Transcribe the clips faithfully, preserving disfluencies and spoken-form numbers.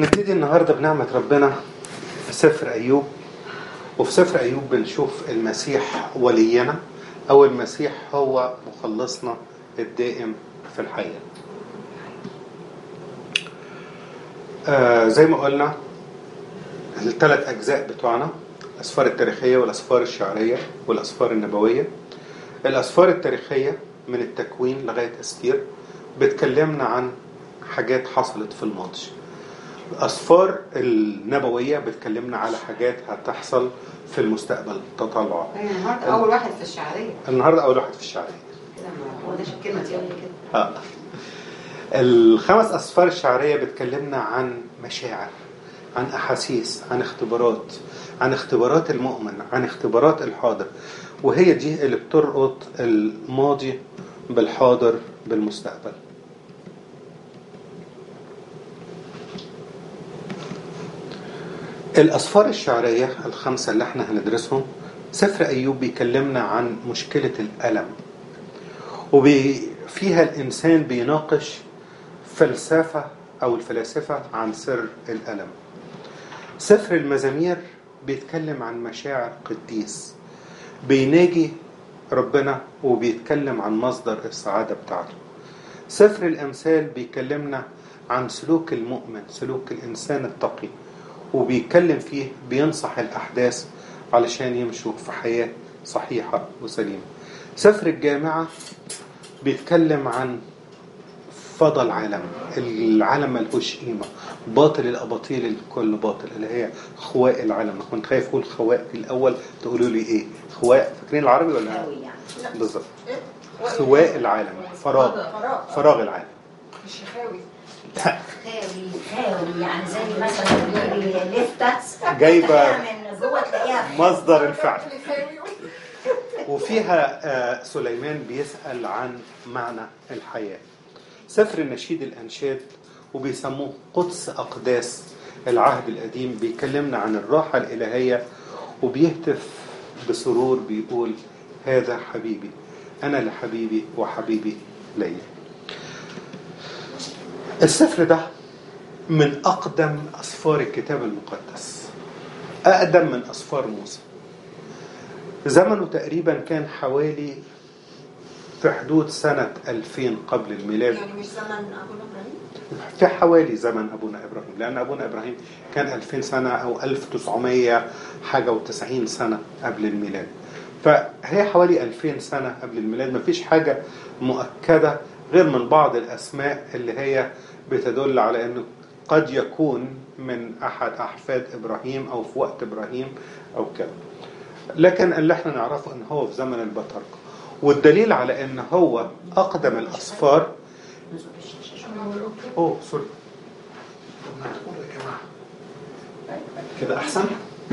نبتدي النهاردة بنعمة ربنا في سفر أيوب. وفي سفر أيوب بنشوف المسيح ولينا أو المسيح هو مخلصنا الدائم في الحياة. آه زي ما قلنا الثلاث أجزاء بتوعنا، الأسفار التاريخية والأسفار الشعرية والأسفار النبوية. الأسفار التاريخية من التكوين لغاية أستير بتكلمنا عن حاجات حصلت في الماضي. الأسفار النبوية بتكلمنا على حاجات هتحصل في المستقبل تطلع. النهارده أول واحد في الشعرية. النهاردة أول واحد في الشعرية. كده ما قلناش الكلمة دي قبل كده. آه. الخمس أسفار الشعرية بتكلمنا عن مشاعر، عن أحاسيس، عن اختبارات، عن اختبارات المؤمن، عن اختبارات الحاضر، وهي دي اللي بتربط الماضي بالحاضر بالمستقبل. الأسفار الشعرية الخمسة اللي احنا هندرسهم، سفر أيوب بيكلمنا عن مشكلة الألم، وفيها الإنسان بيناقش فلسفة أو الفلاسفة عن سر الألم. سفر المزامير بيتكلم عن مشاعر قديس بيناجي ربنا وبيتكلم عن مصدر السعادة بتاعته. سفر الأمثال بيكلمنا عن سلوك المؤمن، سلوك الإنسان التقي، وبيتكلم فيه بينصح الأحداث علشان يمشوا في حياة صحيحة وسليمة. سفر الجامعة بيتكلم عن فضل العالم، العالم ملهوش قيمة، باطل الأباطيل الكل باطل، اللي هي خواء العالم. كنت خايف أقول خواء في الأول، تقولوا لي إيه خواء؟ فاكرين العربي ولا؟ بالظبط، خواء العالم، فراغ فراغ العالم، مش خاوي. خاوي خاوي يعني زي مثلا لفتة جايبة من جوه تلاقيها مصدر الفعل. وفيها سليمان بيسأل عن معنى الحياة. سفر النشيد الأنشاد وبيسموه قدس أقداس العهد القديم، بيكلمنا عن الراحة الإلهية وبيهتف بسرور بيقول هذا حبيبي، أنا لحبيبي وحبيبي لي. السفر ده من أقدم أسفار الكتاب المقدس، أقدم من أسفار موسى. زمنه تقريبا كان حوالي في حدود سنة ألفين قبل الميلاد، يعني مش زمن أبونا إبراهيم؟ في حوالي زمن أبونا إبراهيم، لأن أبونا إبراهيم كان ألفين سنة أو ألف وتسعمية حاجة وتسعين سنة قبل الميلاد، فهي حوالي ألفين سنة قبل الميلاد. مفيش حاجة مؤكدة غير من بعض الأسماء اللي هي بتدل على أنه قد يكون من أحد أحفاد إبراهيم أو في وقت إبراهيم أو كده، لكن اللي احنا نعرفه أنه هو في زمن البطاركة. والدليل على أنه هو أقدم الأسفار. أوه سوري، كده أحسن.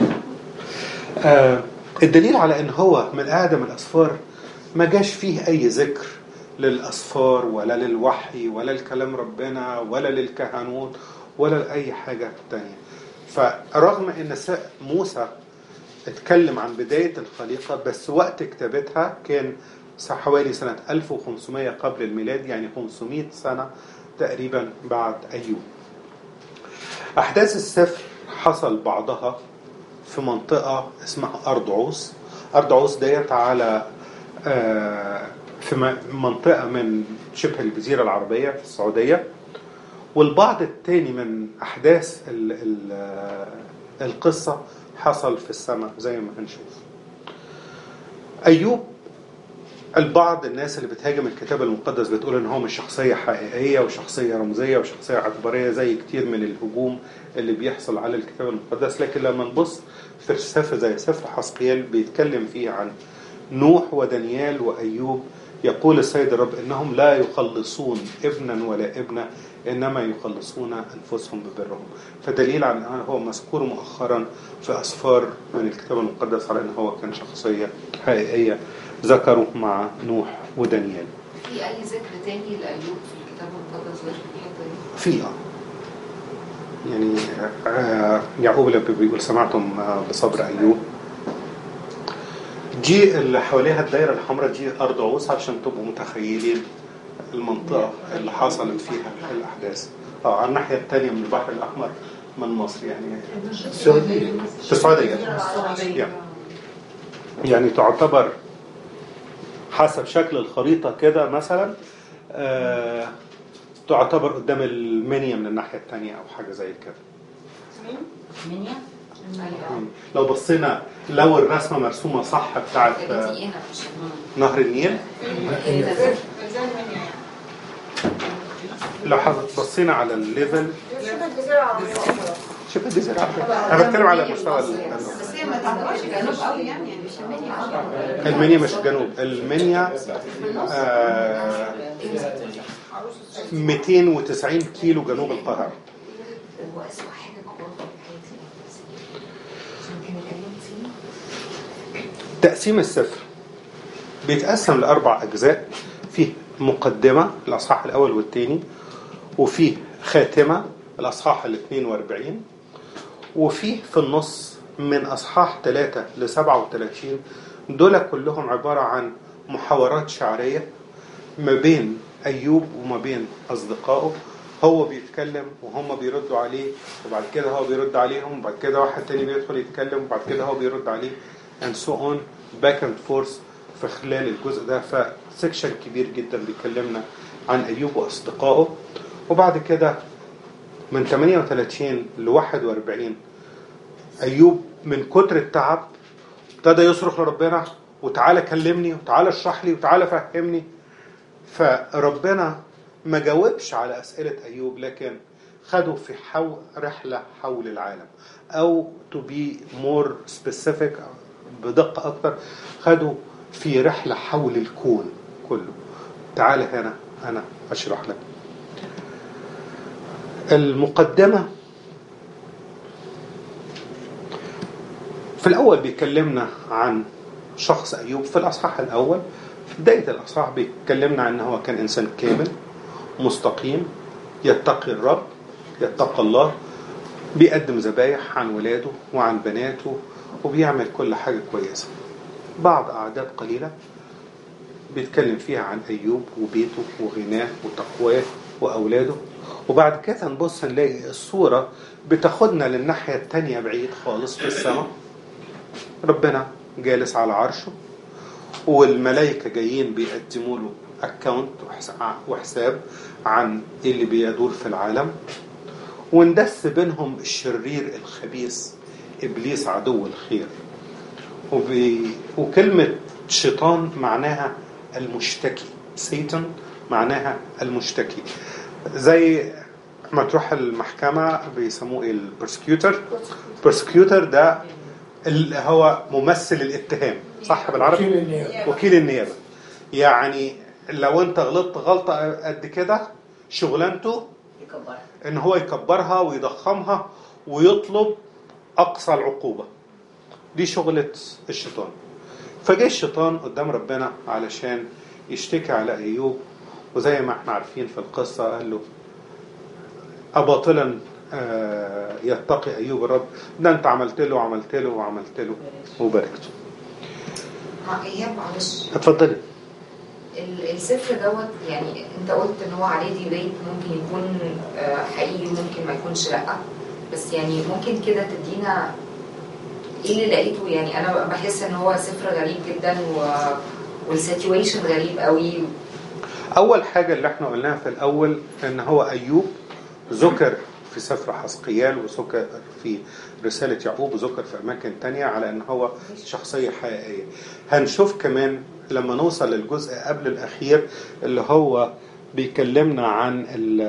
آه الدليل على أنه هو من أقدم الأسفار ما جاش فيه أي ذكر للأسفار ولا للوحي ولا لكلام ربنا ولا للكهنوت ولا لأي حاجة تانية. فرغم أن موسى اتكلم عن بداية الخليقة، بس وقت كتابتها كان حوالي سنة ألف وخمسمية قبل الميلاد، يعني خمسمية سنة تقريبا بعد أيوب. أحداث السفر حصل بعضها في منطقة اسمها أرض عوس. أرض عوس ديت على في منطقة من شبه الجزيرة العربية في السعودية. والبعض التاني من أحداث القصة حصل في السماء زي ما هنشوف. أيوب، البعض الناس اللي بتهاجم الكتاب المقدس بتقول ان هو مش شخصية حقيقية وشخصية رمزية وشخصية اعتبارية زي كتير من الهجوم اللي بيحصل على الكتاب المقدس. لكن لما نبص في سفر زي سفر حسقيال بيتكلم فيه عن نوح ودانيال وأيوب، يقول السيد الرب إنهم لا يخلصون ابنا ولا ابنة، إنما يخلصون أنفسهم ببرهم. فدليل على أنه هو مذكور مؤخرا في أسفار من الكتاب المقدس على أنه هو كان شخصية حقيقية ذكروا مع نوح ودانيال. في أي ذكر تاني لأيوب في الكتاب المقدس غير الحتة دي؟ في آه يعني آه يعقوب لما بيقول سمعتم بصبر أيوب. دي اللي حواليها الدائرة الحمراء دي أرض عوس عشان تبقوا متخيلين المنطقة اللي حصلت فيها الأحداث. آه على الناحية التانية من البحر الأحمر من مصر يعني السعودية السعودية يعني تعتبر حسب شكل الخريطة كده مثلا آه تعتبر قدام المنيا من الناحية التانية أو حاجة زي كده. منيا؟ لو بصينا لو الرسمة مرسومة صح بتاعت نهر النيل، لو بصينا على الليفل شبه الجزيرة العربية، أنا بتكلم على مستوى المنيا مش جنوب. المنيا آه مئتين وتسعين كيلو جنوب القاهرة. تقسيم السفر بيتقسم لأربع أجزاء، فيه مقدمة الأصحاح الأول والثاني، وفيه خاتمة الأصحاح الاثنين واربعين، وفيه في النص من أصحاح ثلاثة لسبعة وثلاثين. دول كلهم عبارة عن محاورات شعرية ما بين أيوب وما بين أصدقائه. هو بيتكلم وهم بيردوا عليه، وبعد كده هو بيرد عليهم، وبعد كده واحد تاني بيدخل يتكلم، وبعد كده هو بيرد عليه and so on back and forth في خلال الجزء ده. فسكشن كبير جدا بيكلمنا عن أيوب وأصدقائه. وبعد كده من ثمانية وثلاثين ل واحد واربعين أيوب من كتر التعب ابتدى يصرخ لربنا، وتعالى كلمني، وتعالى اشرح لي، وتعالى فهمني. فربنا ما جاوبش على أسئلة أيوب، لكن خدوا في حو رحلة حول العالم، أو to be more specific بدقة أكتر خدوا في رحلة حول الكون كله. تعالى هنا أنا أشرح لك. المقدمة في الأول بيكلمنا عن شخص أيوب. في الأصحاح الأول في بداية الأصحاح بيكلمنا عن أنه كان إنسان كامل مستقيم يتقي الرب، يتقى الله، بيقدم ذبايح عن ولاده وعن بناته، وبيعمل كل حاجة كويسة. بعض أعداد قليلة بيتكلم فيها عن أيوب وبيته وغناه وتقواه وأولاده. وبعد كده نبص نلاقي الصورة بتاخدنا للناحية التانية بعيد خالص في السماء. ربنا جالس على عرشه، والملائكة جايين بيقدموا له اكاونت وحساب عن اللي بيدور في العالم. وندس بينهم الشرير الخبيث إبليس عدو الخير. وبي... وكلمة شيطان معناها المشتكي، سيتان معناها المشتكي. زي ما تروح المحكمة بيسموه البرسكيوتر. برسكيوتر ده اللي هو ممثل الاتهام، صح بالعربي؟ وكيل النيابة. وكيل النيابة يعني لو انت غلطت غلطة قد كده شغلانته يكبرها، ان هو يكبرها ويضخمها ويطلب اقصى العقوبة. دي شغلة الشيطان. فجاء الشيطان قدام ربنا علشان يشتكي على أيوب، وزي ما احنا عارفين في القصة قال له أباطلا يتقي أيوب الرب، ده انت عملت له وعملت له وعملت له وباركته. ايهاب معلش اتفضلي. السفر دوت يعني انت قلت ان هو عليه ديبيت، ممكن يكون حقيقي ممكن ما يكونش لا، بس يعني ممكن كده تدينا ايه اللي لقيته؟ يعني انا بحس ان هو سفر غريب جدا و... والسيتويشن غريب قوي. اول حاجه اللي احنا قلناها في الاول ان هو ايوب ذكر في سفر حزقيال، وذكر في رساله يعقوب، وذكر في اماكن تانية على ان هو شخصيه حقيقيه. هنشوف كمان لما نوصل للجزء قبل الاخير اللي هو بيكلمنا عن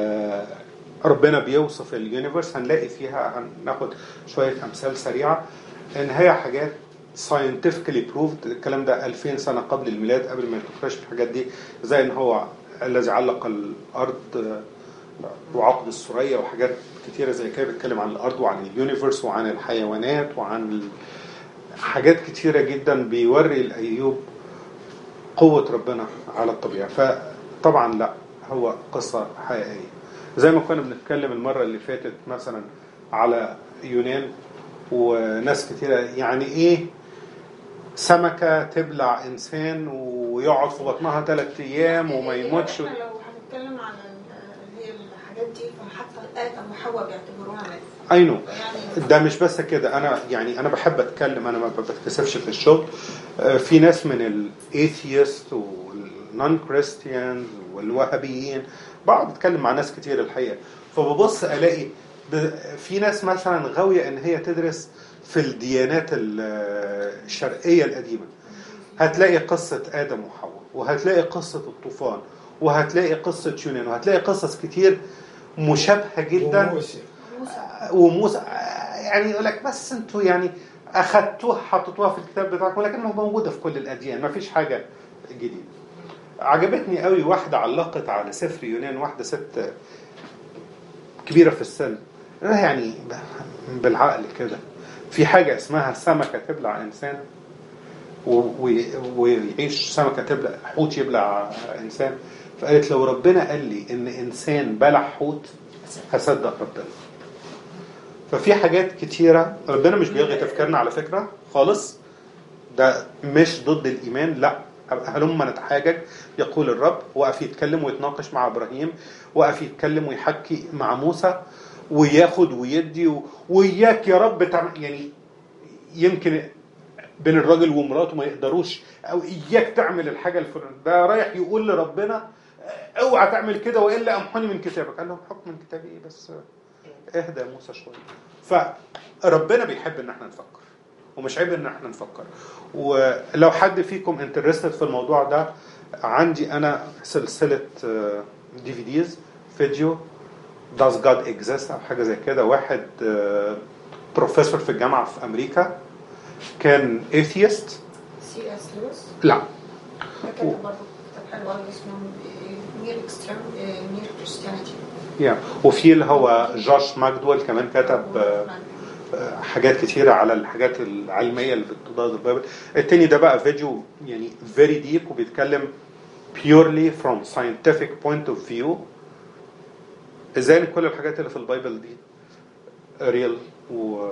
ربنا بيوصف اليونيفرس، هنلاقي فيها هناخد شويه امثال سريعه ان هي حاجات scientifically proved. الكلام ده ألفين سنة قبل الميلاد، قبل ما تكتشف الحاجات دي، زي ان هو الذي علق الارض وعقد الثريا وحاجات كتيرة زي كده بيتكلم عن الارض وعن اليونيفرس وعن الحيوانات وعن حاجات كتيرة جدا بيوري الأيوب قوة ربنا على الطبيعة. فطبعا لا، هو قصة حقيقية. زي ما كنا بنتكلم المرة اللي فاتت مثلا على يونان وناس كتيرة، يعني ايه سمكة تبلع انسان ويقعد في بطنها ثلاث ايام وما يموتش. لو هنتكلم عن اللي هي الحاجات دي، فحتى ادم وحواء بيعتبروها مثل. اي نو ده مش بس كده. انا يعني انا بحب اتكلم، انا ما بتكسفش في الشغل. في ناس من الايثيست والنون كريستيانز والوهابيين، بقعد اتكلم مع ناس كتير الحقيقه، فببص الاقي في ناس مثلا غاويه ان هي تدرس في الديانات الشرقيه القديمه، هتلاقي قصه ادم وحواء، وهتلاقي قصه الطوفان، وهتلاقي قصه يونان، وهتلاقي قصص كتير مشابهه جدا، وموسى. يعني يقول لك بس انتوا يعني اخذتوها حطيتوها في الكتاب بتاعكم، لكنها موجوده في كل الاديان، ما فيش حاجه جديده. عجبتني قوي واحده علقت على سفر يونان، واحده ست كبيره في السن، يعني بالعقل كده، في حاجه اسمها سمكه تبلع انسان ويعيش سمكه تبلع حوت يبلع انسان؟ فقالت لو ربنا قال لي ان انسان بلع حوت هصدق ربنا. ففي حاجات كتيرة ربنا مش بيلغي تفكيرنا على فكرة خالص، ده مش ضد الإيمان، لا. هلما نتحاجج يقول الرب، وقف يتكلم ويتناقش مع إبراهيم، وقف يتكلم ويحكي مع موسى، وياخد ويدي، وياك يا رب تعمل، يعني يمكن بين الراجل ومراته ما يقدروش، أو إياك تعمل الحاجة الفلانية، ده رايح يقول لربنا اوعى تعمل كده وإلا أمحني من كتابك. قال لهم حكم من كتابي إيه بس اهدى موسى شوية. فربنا بيحب ان احنا نفكر، ومش عيب ان احنا نفكر. ولو حد فيكم انترستد في الموضوع ده، عندي انا سلسلة دي في ديز فيديو Does God Exist او حاجة زي كده. واحد بروفيسور في الجامعة في امريكا كان atheist. سي اس لويس؟ لا، كتب برضه كتاب حلو اسمه مير اكستريم مير كريستيانيتي. yeah. وفي اللي هو جوش ماكدويل كمان كتب حاجات كتيرة على الحاجات العلمية اللي بتضاد البايبل. التاني ده بقى فيديو يعني very deep، وبيتكلم purely from scientific point of view ازاي ان كل الحاجات اللي في البايبل دي real. و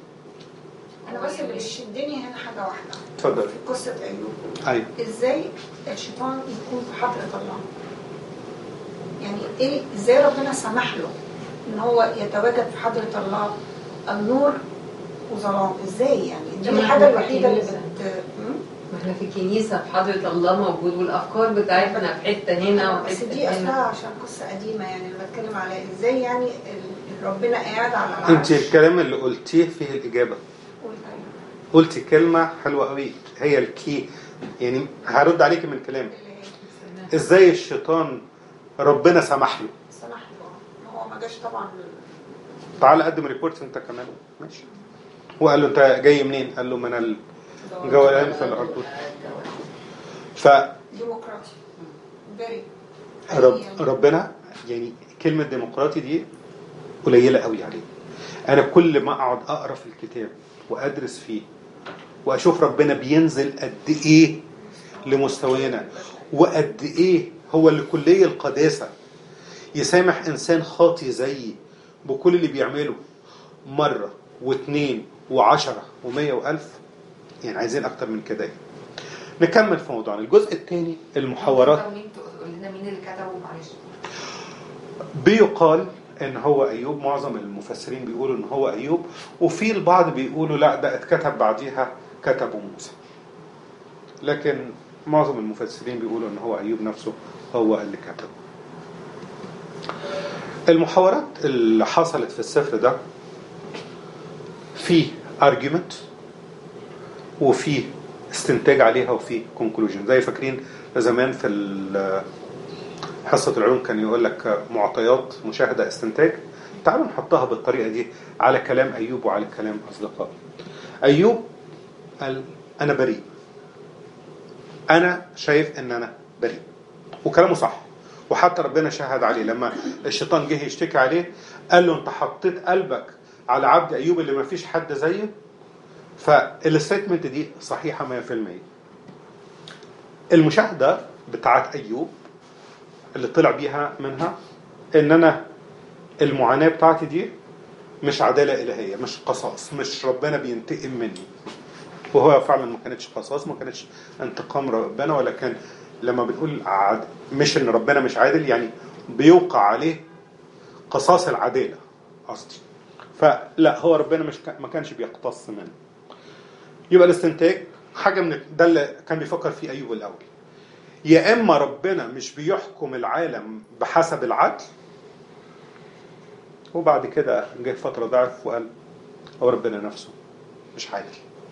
انا بس اللي بيشدني هنا حاجة واحدة. اتفضل. في قصة ايوب. ايوه. ازاي الشيطان يكون في حضرة الله؟ يعني ايه، ازاي ربنا سمح له ان هو يتواجد في حضرة الله؟ النور وظلام، ازاي يعني؟ دي الحاجة الوحيدة اللي بت ما احنا في الكنيسة في حضرة الله موجود، والافكار بتاعتنا في حتة هنا بس دي اصلها عشان قصة قديمة، يعني انا بتكلم على ازاي يعني ربنا قاعد على العرش. انت الكلام اللي قلتيه فيه الاجابة. قلتي كلمة حلوة قوي، هي الكي، يعني هرد عليك من كلامك. ازاي الشيطان ربنا سمح له؟ سمح له، هو ما جاش طبعا. تعال قدم ريبورت انت كمان، ماشي. وقال له انت جاي منين؟ قال له من الجولان في الارض. ف ديمقراطي بري رب ربنا يعني كلمة ديمقراطي دي قليلة قوي عليه. انا كل ما اقعد اقرا في الكتاب وادرس فيه واشوف ربنا بينزل قد ايه لمستوانا، وقد ايه هو لكلية القداسة يسامح انسان خاطي زيي بكل اللي بيعمله مرة واثنين وعشرة ومية والف، يعني عايزين اكتر من كده. نكمل في موضوعنا. الجزء الثاني المحاورات. قلنا مين اللي كتبه معلش؟ بيقال ان هو ايوب، معظم المفسرين بيقولوا ان هو ايوب، وفي البعض بيقولوا لا ده اتكتب بعديها كتبه موسى، لكن معظم المفسرين بيقولوا ان هو ايوب نفسه هو اللي كتبه. المحاورات اللي حصلت في السفر ده في argument وفي استنتاج عليها وفي conclusion. زي فاكرين زمان في حصة العلوم كان يقول لك معطيات مشاهدة استنتاج. تعالوا نحطها بالطريقة دي على كلام أيوب وعلى كلام أصدقائي. أيوب قال أنا بريء، أنا شايف أن أنا بريء، وكلامه صح، وحتى ربنا شهد عليه لما الشيطان جه يشتكي عليه قال له أنت حطيت قلبك على عبد أيوب اللي ما فيش حد زيه. فالستمنت دي صحيحة مية في المية. المشاهدة بتاعت أيوب اللي طلع بيها منها ان انا المعاناة بتاعتي دي مش عدالة الهية، مش قصاص، مش ربنا بينتقم مني. وهو فعلا ما كانتش قصاص، ما كانتش انتقام ربنا، ولا كان لما بنقول عاد مش ان ربنا مش عادل يعني بيوقع عليه قصاص العدالة قصدي. فلا هو ربنا مش ما كانش بيقتص منه. يبقى الاستنتاج حاجة من ده اللي كان بيفكر فيه أيوب الأول، يا إما ربنا مش بيحكم العالم بحسب العدل، وبعد كده جه فترة ضعف وقال هو ربنا نفسه مش عادل،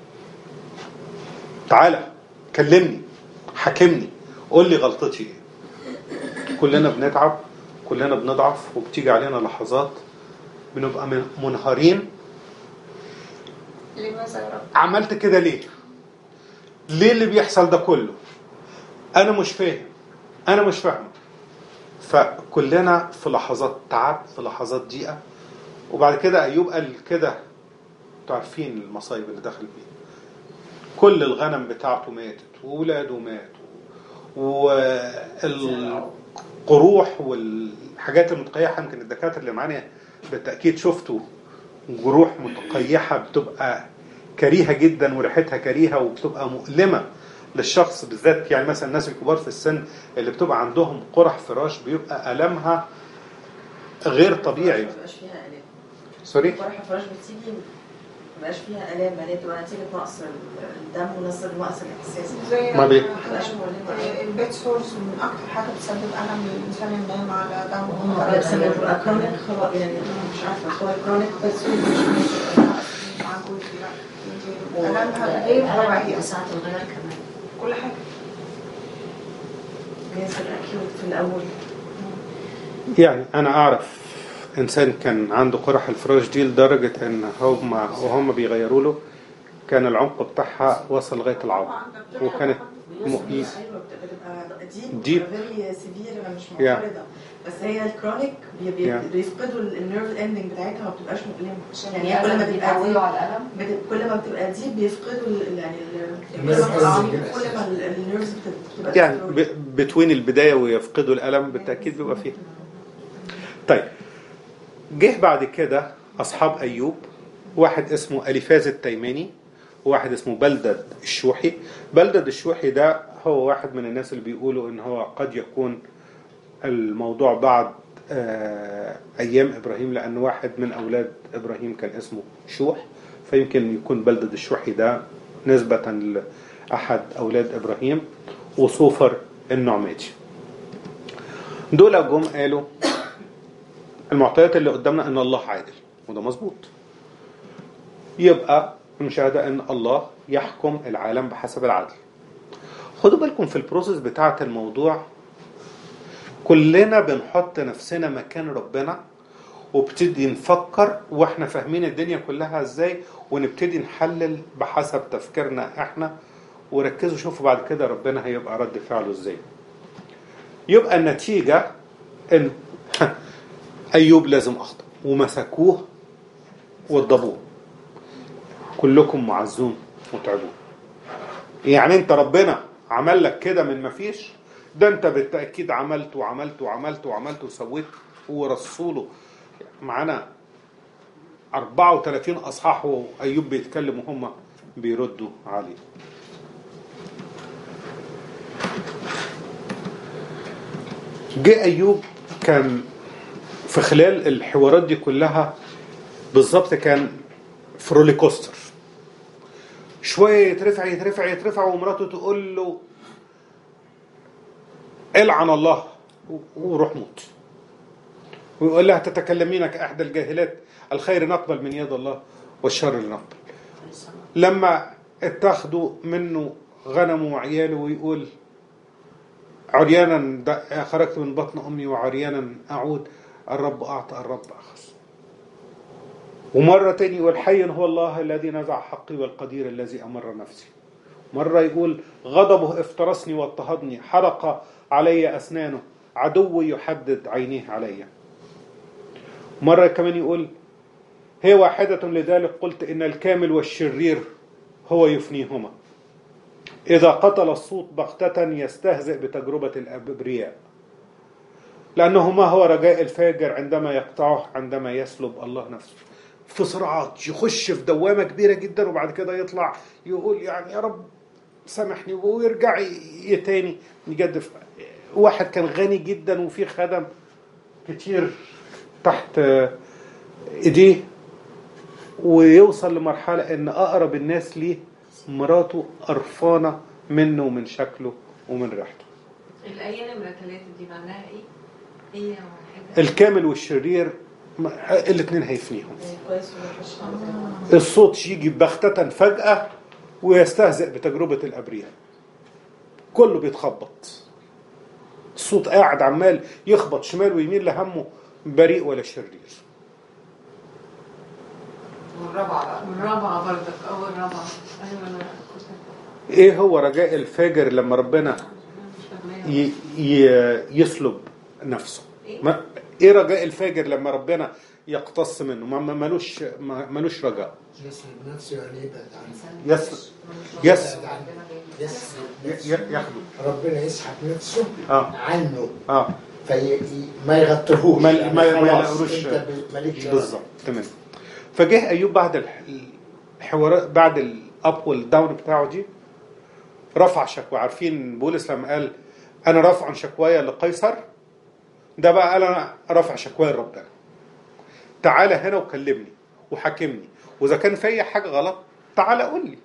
تعالى كلمني حاكمني قول لي غلطتي ايه. كلنا بنتعب، كلنا بنضعف، وبتيجي علينا لحظات بنبقى منهارين. لماذا يا رب عملت كده ليه؟ ليه اللي بيحصل ده كله؟ انا مش فاهم، انا مش فاهمه. فكلنا في لحظات تعب، في لحظات ضيقه. وبعد كده ايوب قال كده، تعرفين المصايب اللي دخل فيها، كل الغنم بتاعته ماتت وولاده ماتوا والقروح والحاجات المتقيحه. يمكن الدكاتره اللي معانا بالتاكيد شفتوا جروح متقيحه بتبقى كريهه جدا وريحتها كريهه وبتبقى مؤلمه للشخص بالذات. يعني مثلا الناس الكبار في السن اللي بتبقى عندهم قرح فراش بيبقى ألمها غير طبيعي. ما بقاش فيها آلام. سوري؟ قرح الفراش بتيجي ما بقاش فيها آلام، ما هي بتبقى نتيجة نقص الدم ونقص نقص الإحساس. زي ما بي- البيت سورس من أكتر حاجة بتسبب ألم للإنسان ينام على دم. اه بس لما بتبقى كرونيك خلاص يعني مش عارفة هو كرونيك بس مع جوزي لا ألمها غير طبيعية. ساعة الغير كمان كل حاجة جايز الأكيوت في الأول. يعني أنا أعرف إنسان كان عنده قرح الفراش دي لدرجة إن هم وهم بيغيروا له كان العمق بتاعها وصل لغاية العظم، وكانت م... ايوه بتبقى ديب. ديب فيري سيفير مش Yeah. معترضه. بس هي الكرونيك بي- بي- Yeah. بيفقدوا النيرف اندنج بتاعتها ما بتبقاش مؤلمه. عشان يعني يعني كل ما كل تبقى ما دي على الألم بت- كل ما بتبقى دي بيفقدوا ال- يعني ال- كل النيرف ما بتبقى عميق ending. كل ما النيرفز بتبقى يعني destroyed. ب... بتوين البداية ويفقدوا الألم بالتأكيد بيبقى فيها. طيب جه بعد كده أصحاب أيوب، واحد اسمه أليفاز التيماني وواحد اسمه بلدد الشوحي. بلدد الشوحي ده هو واحد من الناس اللي بيقولوا إن هو قد يكون الموضوع بعد آه أيام إبراهيم، لأن واحد من أولاد إبراهيم كان اسمه شوح، فيمكن يكون بلدد الشوحي ده نسبة لأحد أولاد إبراهيم وصوفر النعماتي. دول جم قالوا المعطيات اللي قدامنا ان الله عادل، وده مظبوط. يبقى المشاهدة ان الله يحكم العالم بحسب العدل. خدوا بالكم في البروسيس بتاعة الموضوع كلنا بنحط نفسنا مكان ربنا وبتدي نفكر واحنا فاهمين الدنيا كلها ازاي، ونبتدي نحلل بحسب تفكيرنا احنا. وركزوا شوفوا بعد كده ربنا هيبقى رد فعله ازاي. يبقى النتيجة ان أيوب لازم أخطأ ومسكوه وضبوه. كلكم معزون وتعبون. يعني أنت ربنا عمل لك كده من ما فيش؟ ده أنت بالتأكيد عملت وعملت وعملت وعملت وسويت. ورسوله معنا أربعة وثلاثين أصحاح وأيوب بيتكلم وهم بيردوا عليه. جاء أيوب كان في خلال الحوارات دي كلها بالظبط كان في رولي كوستر، شوية يترفع يترفع يترفع ومراته تقول له العن الله وروح موت، ويقول لها تتكلمين كأحدى الجاهلات، الخير نقبل من يد الله والشر نقبل. لما اتاخدوا منه غنمه وعياله ويقول عريانا خرجت من بطن أمي وعريانا أعود، الرب أعطى الرب أخذ. ومرة تاني يقول حي هو الله الذي نزع حقي والقدير الذي أمر نفسي. مرة يقول غضبه افترسني واضطهدني، حرق علي أسنانه، عدوي يحدد عينيه علي. مرة كمان يقول هي واحدة لذلك قلت إن الكامل والشرير هو يفنيهما، إذا قتل الصوت بغتة يستهزئ بتجربة الأبرياء، لأنه ما هو رجاء الفاجر عندما يقطعه عندما يسلب الله نفسه. في صراعات يخش في دوامة كبيرة جدا وبعد كده يطلع يقول يعني يا رب سامحني ويرجع يتاني يجدف. واحد كان غني جدا وفيه خدم كتير تحت ايديه، ويوصل لمرحلة ان اقرب الناس ليه مراته قرفانة منه ومن شكله ومن ريحته. الآية نمرة ثلاثة دي معناها ايه؟ هي واحدة الكامل والشرير الاثنين هيفنيهم. كويس ووحش. الصوت يجي بغتة فجأة ويستهزئ بتجربة الأبرياء، كله بيتخبط، الصوت قاعد عمال يخبط شمال ويمين لهمه بريء ولا شرير. والرابعة بقى والرابعة برضك أو الرابعة. أيوة أنا كنت ايه هو رجاء الفاجر لما ربنا مش فاهماها. ي... ي... يسلب نفسه؟ ما... ايه رجاء الفاجر لما ربنا يقتص منه؟ ما ملوش ما ملوش رجاء. يسلب نفسه يعني يبعد عنه. يس يس يس ياخده ربنا يسحب نفسه اه عنه اه في ما يغطيهوش، ما يعني ما ما خلاص يلاقوش انت مالكش بالظبط. تمام. فجه ايوب بعد الحوارات، بعد الاب والداون بتاعه دي، رفع شكوى. عارفين بولس لما قال انا رافع شكوايا لقيصر، ده بقى قال انا رافع شكوايا لربنا، تعالى هنا وكلمني وحاكمني، واذا كان في حاجه غلط تعالى قول لي.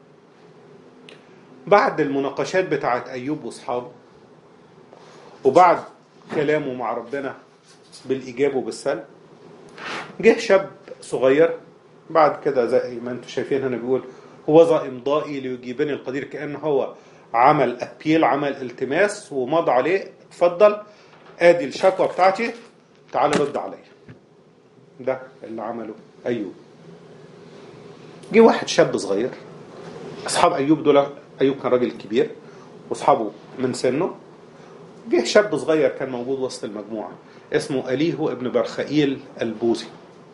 بعد المناقشات بتاعت ايوب واصحابه، وبعد كلامه مع ربنا بالايجاب وبالسلب، جه شاب صغير بعد كده زي ما انتم شايفين هنا بيقول هو ذا امضائي ليجيبني القدير، كأنه هو عمل ابيل، عمل التماس ومضى عليه، اتفضل ادي الشكوى بتاعتي تعال رد عليا. ده اللي عمله ايوب. جه واحد شاب صغير، اصحاب ايوب دول، ايوب كان راجل كبير واصحابه من سنه، جه شاب صغير كان موجود وسط المجموعه اسمه أليهو ابن برخائيل البوزي.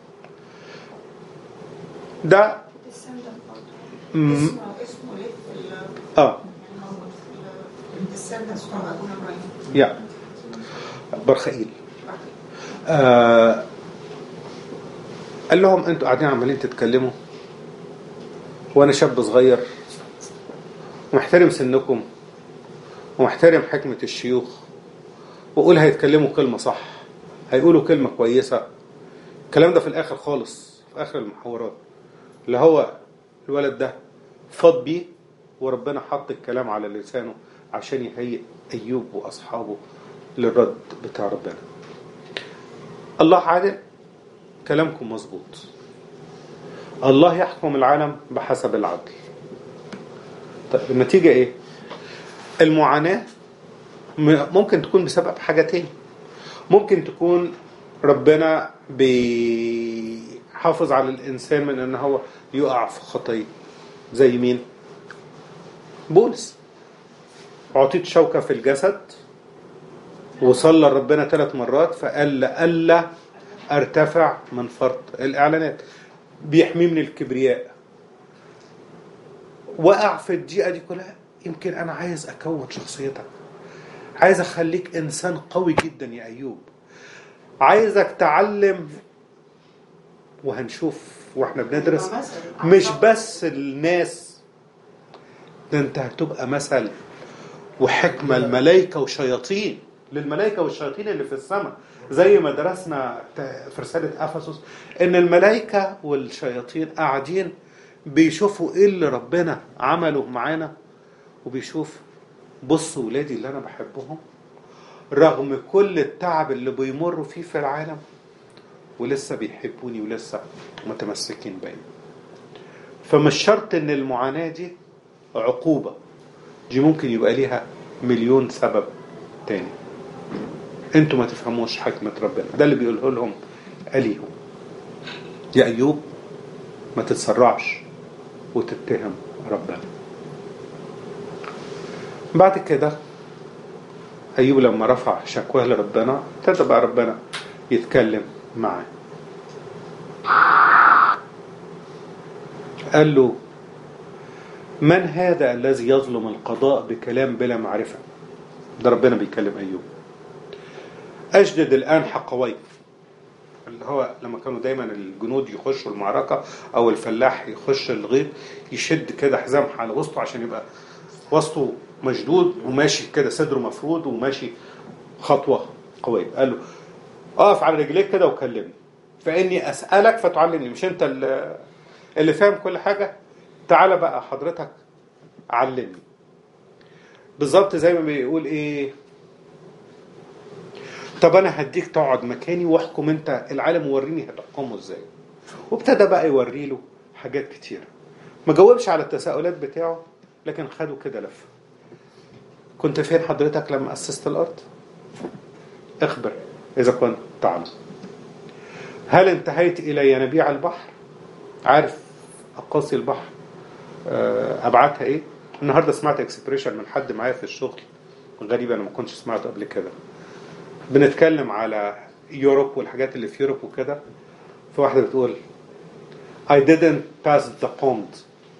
ده السندم برضه مم. اسمه اسمه ليه في ال- اه يعني موجود في السندم بتاع ابونا ابراهيم. يا برخائيل. آه قال لهم انتوا قاعدين عمالين تتكلموا وانا شاب صغير ومحترم سنكم ومحترم حكمة الشيوخ، وقول هيتكلموا كلمة صح، هيقولوا كلمة كويسة. الكلام ده في الاخر خالص، في اخر المحاورات، اللي هو الولد ده فاض بيه وربنا حط الكلام على لسانه عشان يهيئ ايوب واصحابه للرد بتاع ربنا. الله عادل، كلامكم مظبوط، الله يحكم العالم بحسب العدل. طيب النتيجة ايه؟ المعاناة ممكن تكون بسبب حاجتين. ممكن تكون ربنا بيحافظ على الإنسان من أنه هو يقع في خطية. زي مين؟ بولس عطيت شوكة في الجسد وصلى ربنا ثلاث مرات فقال ألا أرتفع من فرط الإعلانات، بيحمي من الكبرياء. وقع في الدقيقة دي كلها، يمكن أنا عايز أكون شخصيتك، عايز أخليك إنسان قوي جدا يا أيوب، عايزك تعلم. وهنشوف وإحنا بندرس مش بس الناس، ده أنت هتبقى مثل وحكمة الملائكة وشياطين، للملائكة والشياطين اللي في السماء. زي ما درسنا في رسالة أفسس إن الملائكة والشياطين قاعدين بيشوفوا إيه اللي ربنا عمله معانا، وبيشوف بصوا ولادي اللي أنا بحبهم رغم كل التعب اللي بيمروا فيه في العالم ولسه بيحبوني ولسه متمسكين بي. فمش شرط إن المعاناة دي عقوبة، دي ممكن يبقى ليها مليون سبب تاني انتوا ما تفهموش حكمة ربنا. ده اللي بيقوله لهم أليهو، يا أيوب ما تتسرعش وتتهم ربنا. بعد كده أيوب لما رفع شكواه لربنا ابتدى بقى ربنا يتكلم معاه. قال له من هذا الذي يظلم القضاء بكلام بلا معرفة؟ ده ربنا بيكلم أيوب. أجدد الآن حقوي، اللي هو لما كانوا دايما الجنود يخشوا المعركة أو الفلاح يخش الغيط يشد كده حزام على وسطه عشان يبقى وسطه مشدود وماشي كده صدره مفرود وماشي خطوة قوية. قال له اقف على رجليك كده وكلمني، فاني اسالك فتعلمني. مش انت اللي, اللي فاهم كل حاجه؟ تعالى بقى حضرتك علمني. بالظبط زي ما بيقول ايه، طب انا هديك تقعد مكاني واحكم انت العالم ووريني هتحكمه ازاي. وابتدى بقى يوري له حاجات كتيره. ما جاوبش على التساؤلات بتاعه، لكن خده كده لفه. كنت فين حضرتك لما اسست الارض؟ اخبر اذا كنت تعلم. هل انتهيت الى ينابيع البحر؟ عارف اقاصي البحر ابعادها ايه؟ النهارده سمعت اكسبريشن من حد معايا في الشغل غريبه، انا ما كنتش سمعته قبل كده. بنتكلم على يوروب والحاجات اللي في يوروب وكده، في واحده بتقول I didn't pass the pond.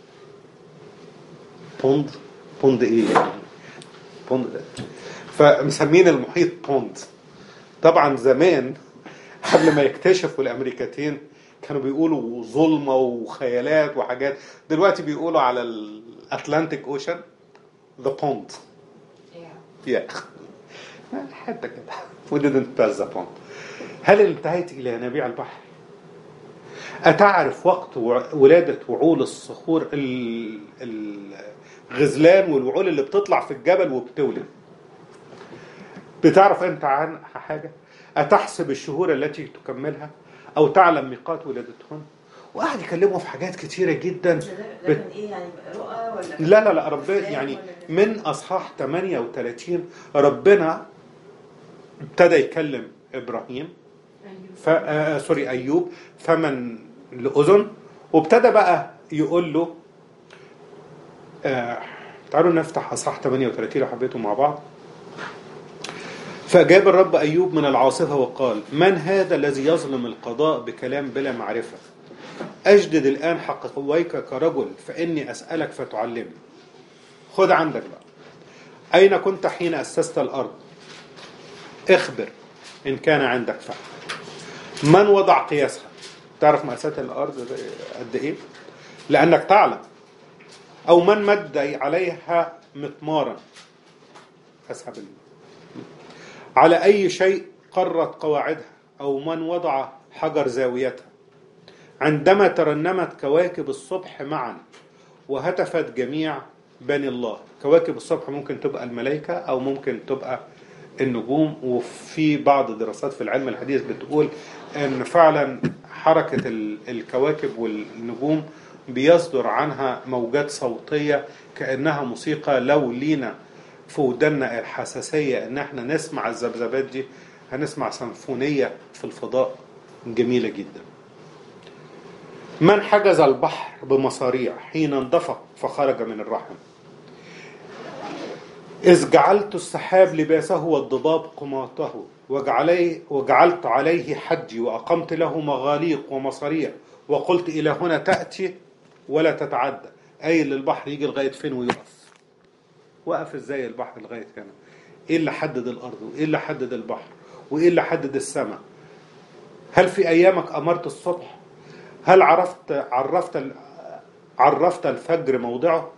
pond pond ايه يعني؟ pond فمسمين المحيط pond. طبعا زمان قبل ما يكتشفوا الامريكتين كانوا بيقولوا ظلمه وخيالات وحاجات، دلوقتي بيقولوا على الاتلانتيك اوشن the pond. yeah حتى كده we didn't pass the pond. هل انتهيت الى ينابيع البحر؟ أتعرف وقت ولادة وعول الصخور الغزلان والوعول اللي بتطلع في الجبل وبتولد؟ بتعرف أنت عنها حاجة؟ أتحسب الشهور التي تكملها أو تعلم ميقات ولادتهن؟ وقعد يكلمه في حاجات كتيرة جدا. ده من إيه يعني، رؤى ولا؟ لا لا لا ربنا يعني من أصحاح ثمانية وثلاثين ربنا ابتدى يكلم إبراهيم ف... آه سوري أيوب فمن لأذن، وابتدى بقى يقول له آه تعالوا نفتح أصحاح ثمانية وثلاثين لو حبيتوا مع بعض. فأجاب الرب أيوب من العاصفة وقال من هذا الذي يظلم القضاء بكلام بلا معرفة؟ أجدد الآن حق قويك كرجل فإني أسألك فتعلمني. خد عندك بقى، أين كنت حين أسست الأرض؟ اخبر إن كان عندك فهم. من وضع قياسها؟ تعرف مقاسات الأرض قد إيه؟ لأنك تعلم. أو من مد عليها مطمارا؟ أسحب على أي شيء قرت قواعدها؟ أو من وضع حجر زاويتها؟ عندما ترنمت كواكب الصبح معا وهتفت جميع بني الله. كواكب الصبح ممكن تبقى الملائكة أو ممكن تبقى النجوم. وفي بعض الدراسات في العلم الحديث بتقول ان فعلا حركة الكواكب والنجوم بيصدر عنها موجات صوتية كأنها موسيقى. لو لينا في ودنا الحساسية ان احنا نسمع الذبذبات دي هنسمع سيمفونية في الفضاء جميلة جدا. من حجز البحر بمصاريع حين اندفق فخرج من الرحم؟ إذ جعلت السحاب لباسه والضباب قماطه وجعلت عليه حدي وأقمت له مغاليق ومصاريع وقلت إلى هنا تأتي ولا تتعدى. أي اللي البحر يجي لغاية فين ويقف؟ وقف إزاي البحر لغاية هنا؟ إيه اللي حدد الأرض وإيه اللي حدد البحر وإيه اللي حدد السماء؟ هل في أيامك أمرت الصبح؟ هل عرفت عرفت عرفت الفجر موضعه؟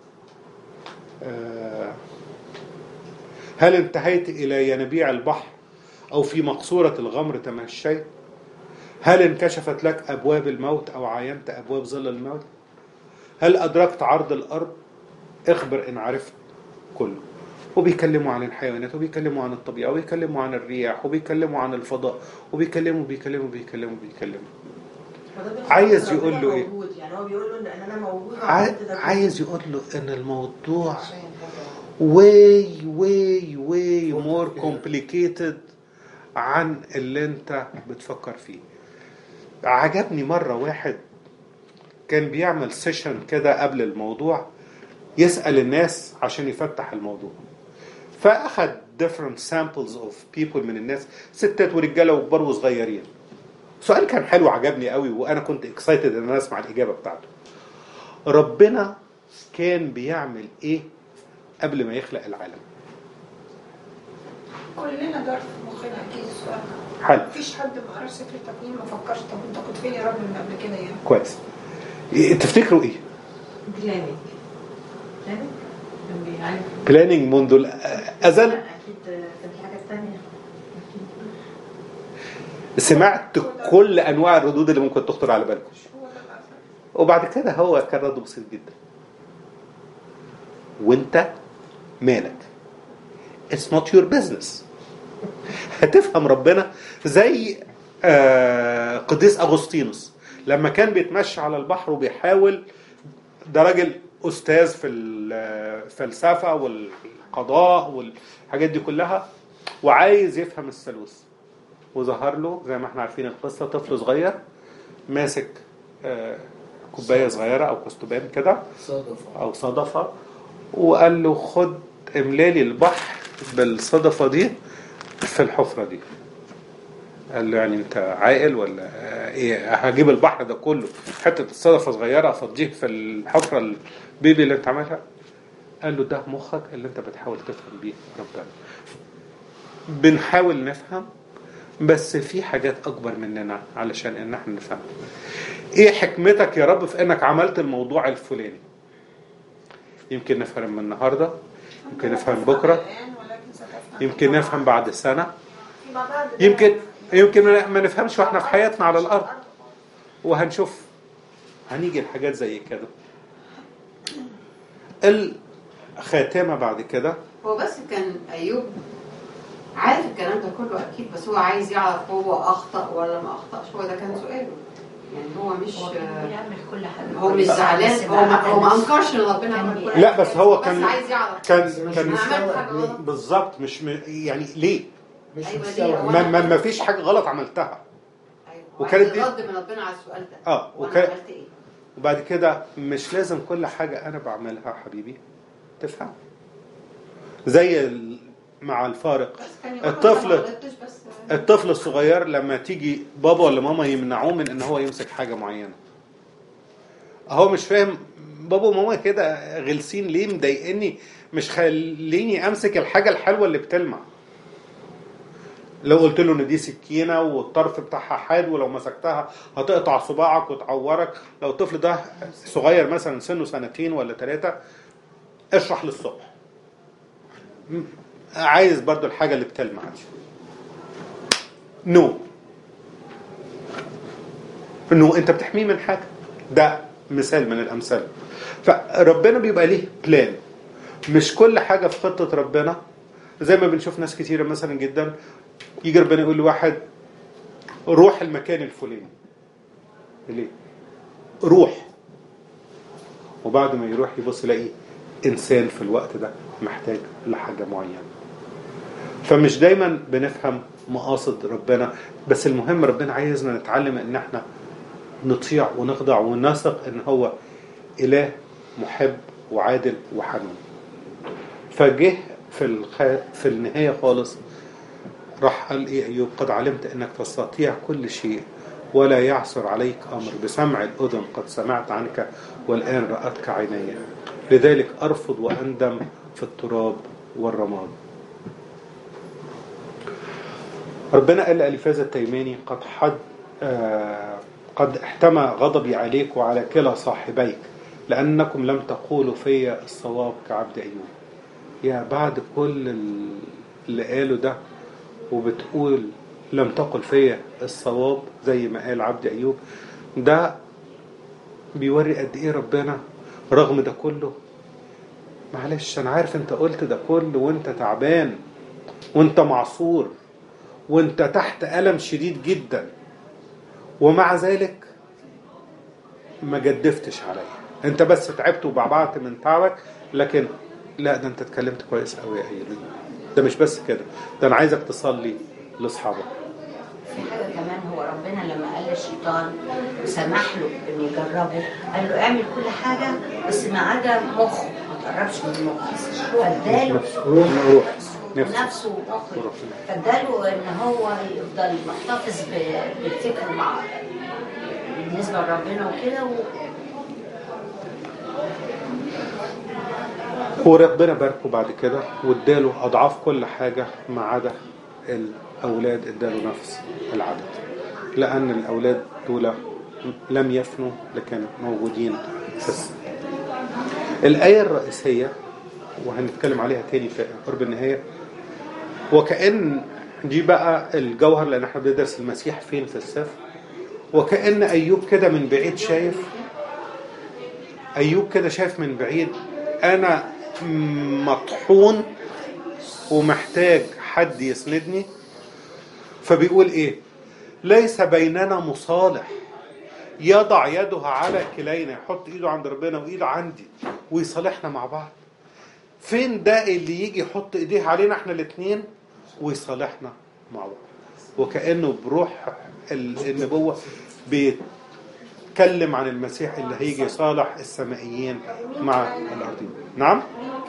آه هل انتهيت إلى ينابيع البحر أو في مقصورة الغمر تمشيت؟ هل انكشفت لك أبواب الموت أو عاينت أبواب ظل الموت؟ هل أدركت عرض الأرض؟ اخبر إن عرفت كله. وبيكلموا عن الحيوانات وبيكلموا عن الطبيعة وبيكلموا عن الرياح وبيكلموا عن الفضاء وبيكلموا بيكلموا بيكلموا بيكلموا عايز يقول له إيه؟ يعني هو بيقول له إن أنا موجود. عايز يقول له إن الموضوع way way way more complicated عن اللي انت بتفكر فيه. عجبني مرة واحد كان بيعمل سيشن كده قبل الموضوع يسأل الناس عشان يفتح الموضوع، فأخذ different samples of people من الناس، ستات ورجالة وكبار وصغيرين. سؤال كان حلو عجبني قوي وأنا كنت excited ان انا اسمع الإجابة بتاعته. ربنا كان بيعمل ايه قبل ما يخلق العالم؟ كلنا جرى في مخنا اكيد السؤال ده. حلو. مفيش حد ما قراش سفر التكوين ما فكرش طب انت كنت فين يا رب من قبل كده يعني. كويس. تفتكروا ايه؟ بلانينج. بلانينج كان بيعرف بلانينج منذ الازل. اكيد كان في حاجات ثانيه. سمعت كل انواع الردود اللي ممكن تخطر على بالكم. وبعد كده هو كان رد بسيط جدا: وانت مالك؟ It's not your business. هتفهم ربنا زي آه قديس أغسطينوس لما كان بيتمشى على البحر وبيحاول، ده راجل أستاذ في الفلسفة والقضاء والحاجات دي كلها، وعايز يفهم الثالوث، وظهر له زي ما احنا عارفين القصة طفل صغير ماسك آه كوباية صغيرة أو كستوبان كده أو صدفة، وقال له خد املالي البحر بالصدفة دي في الحفرة دي. قال له يعني انت عاقل ولا ايه؟ هجيب البحر ده كله حتة الصدفة صغيرة افضيه في الحفرة البيبي اللي انت عملها؟ قال له ده مخك اللي انت بتحاول تفهم بيه ربنا. بنحاول نفهم، بس في حاجات اكبر مننا علشان ان احنا نفهم. ايه حكمتك يا رب في انك عملت الموضوع الفلاني؟ يمكن نفهم من النهاردة، يمكن نفهم بكرة، يمكن نفهم بعد سنة، يمكن يمكن ما نفهمش واحنا في حياتنا على الأرض، وهنشوف هنيجي الحاجات زي كده. الخاتمة بعد كده، هو بس كان أيوب عارف الكلام ده كله أكيد، بس هو عايز يعرف هو أخطأ ولا ما أخطأش. هو ده كان سؤاله، يعني هو مش هو بيعمل كل حاجة، هو مش زعلان، هو ما, هو ما انكرش ان ربنا عمل كل حاجه. لا بس هو كان بس عايز يعرف كان كان بالظبط مش م... يعني ليه مش أيوة مستوعب. ما, ما, ما فيش حاجه غلط عملتها. ايوه وكانت دي رد من ربنا على السؤال ده. اه وكان وكان ايه؟ وبعد كده مش لازم كل حاجه انا بعملها حبيبي تفهم. زي ال... مع الفارق الطفل الطفل الصغير لما تيجي بابا ولا ماما يمنعوه من ان هو يمسك حاجه معينه، هو مش فاهم بابا وماما كده غلسين ليه، مضايقني، مش خليني امسك الحاجه الحلوه اللي بتلمع. لو قلت له ان دي سكينه والطرف بتاعها حاد ولو مسكتها هتقطع صباعك وتعورك، لو الطفل ده صغير مثلا سنه سنتين ولا ثلاثه اشرح للصبح، عايز برضو الحاجه اللي بتلمع دي. نو نو انت بتحميه من حاجه. ده مثال من الامثال. فربنا بيبقى ليه بلان، مش كل حاجه في خطه ربنا. زي ما بنشوف ناس كتيره مثلا جدا يجي ربنا يقول لواحد روح المكان الفلاني، ليه؟ روح، وبعد ما يروح يبص يلاقي انسان في الوقت ده محتاج لحاجه معينه. فمش دايما بنفهم مقاصد ربنا، بس المهم ربنا عايزنا نتعلم ان احنا نطيع ونخضع ونثق ان هو اله محب وعادل وحنون. فجه في الخ... في النهايه خالص راح قال ايه ايوب؟ قد علمت انك تستطيع كل شيء ولا يعثر عليك امر، بسمع الاذن قد سمعت عنك والان رأتك عيني، لذلك ارفض واندم في التراب والرماد. ربنا قال لأليفاز التيماني قد حد آه قد احتمى غضبي عليك وعلى كلا صاحبيك لأنكم لم تقولوا في الصواب كعبد أيوب. يا بعد كل اللي قاله ده وبتقول لم تقل في الصواب زي ما قال عبد أيوب؟ ده بيوري قد ايه ربنا رغم ده كله، معلش انا عارف انت قلت ده كله وانت تعبان وانت معصور وانت تحت ألم شديد جدا، ومع ذلك ما جدفتش عليا. انت بس تعبت وبعبعت من تعبك، لكن لا ده انت اتكلمت كويس قوي يا ايلي. ده مش بس كده، ده انا عايزك تصلي لاصحابك. في حاجه كمان، هو ربنا لما قال للشيطان وسمح له انه يجربه قال له اعمل كل حاجه بس ما عدا مخه، ما تقربش من مخه، فاداله روح نفسه ومخه، فاداله ان هو يفضل محتفظ بالفكر مع بالنسبه لربنا وكده و... وربنا باركه بعد كده واداله اضعاف كل حاجه ما عدا الاولاد، اداله نفس العدد، لان الاولاد دول لم يفنوا لكن موجودين في السماء. الايه الرئيسيه وهنتكلم عليها تاني في قرب النهايه، وكأن دي بقى الجوهر، لان احنا بندرس المسيح فين في السفر. وكأن ايوب كده من بعيد شايف، ايوب كده شايف من بعيد انا مطحون ومحتاج حد يسندني. فبيقول ايه؟ ليس بيننا مصالح يضع يده على كلينا، يحط ايده عند ربنا وايده عندي ويصالحنا مع بعض. فين ده اللي يجي يحط ايديه علينا احنا الاثنين ويصالحنا مع بعض؟ وكأنه بروح النبوة بيتكلم عن المسيح اللي هيجي يصالح السمائيين مع الأرضين. نعم،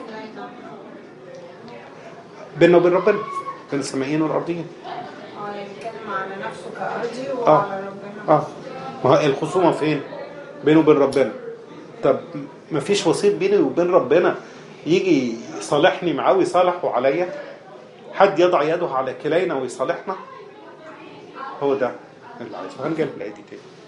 بينه وبين ربنا، بين السمائيين والأرضين. اه يعني بيتكلم على نفسه كأرضي آه. وعلى ربنا. اه ما هو الخصومة فين؟ بينه وبين ربنا. طب ما فيش وسيط بيني وبين ربنا يجي يصالحني معاه ويصالحه عليا؟ حد يضع يده على كلينا ويصالحنا؟ هو ده اللي عايزه. هنجيب الآية دي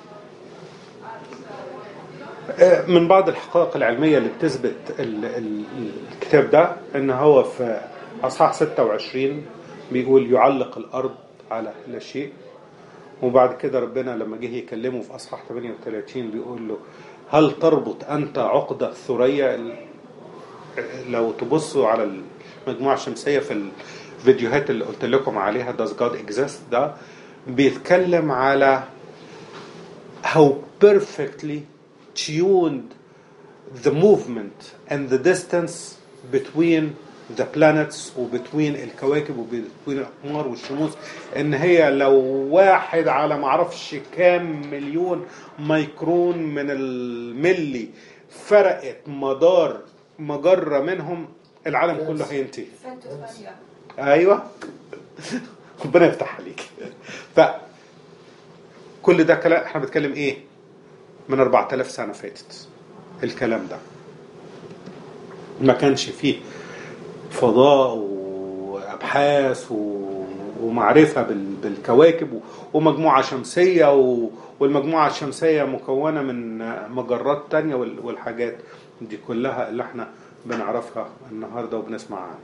تاني. من بعض الحقائق العلمية اللي بتثبت الكتاب ده ان هو في اصحاح ستة وعشرين بيقول يعلق الارض على لا شيء. وبعد كده ربنا لما جه يكلمه في اصحاح ثمانية وثلاثين بيقول له هل تربط انت عقد الثريا؟ لو تبصوا على المجموعة الشمسية في الفيديوهات اللي قلت لكم عليها Does God Exist، ده بيتكلم على how perfectly tuned the movement and the distance between the planets وبتوين الكواكب وبتوين الأقمار والشموس، ان هي لو واحد على معرفش كام مليون مايكرون من الملي فرقت مدار مجرة منهم العالم كله هينتهي. ايوه ربنا يفتح عليك. ف كل ده كلام احنا بنتكلم ايه من أربعة آلاف سنة فاتت. الكلام ده ما كانش فيه فضاء وابحاث ومعرفة بالكواكب ومجموعة شمسية، والمجموعة الشمسية مكونة من مجرات تانية والحاجات دي كلها اللي احنا بنعرفها النهاردة وبنسمع عنها.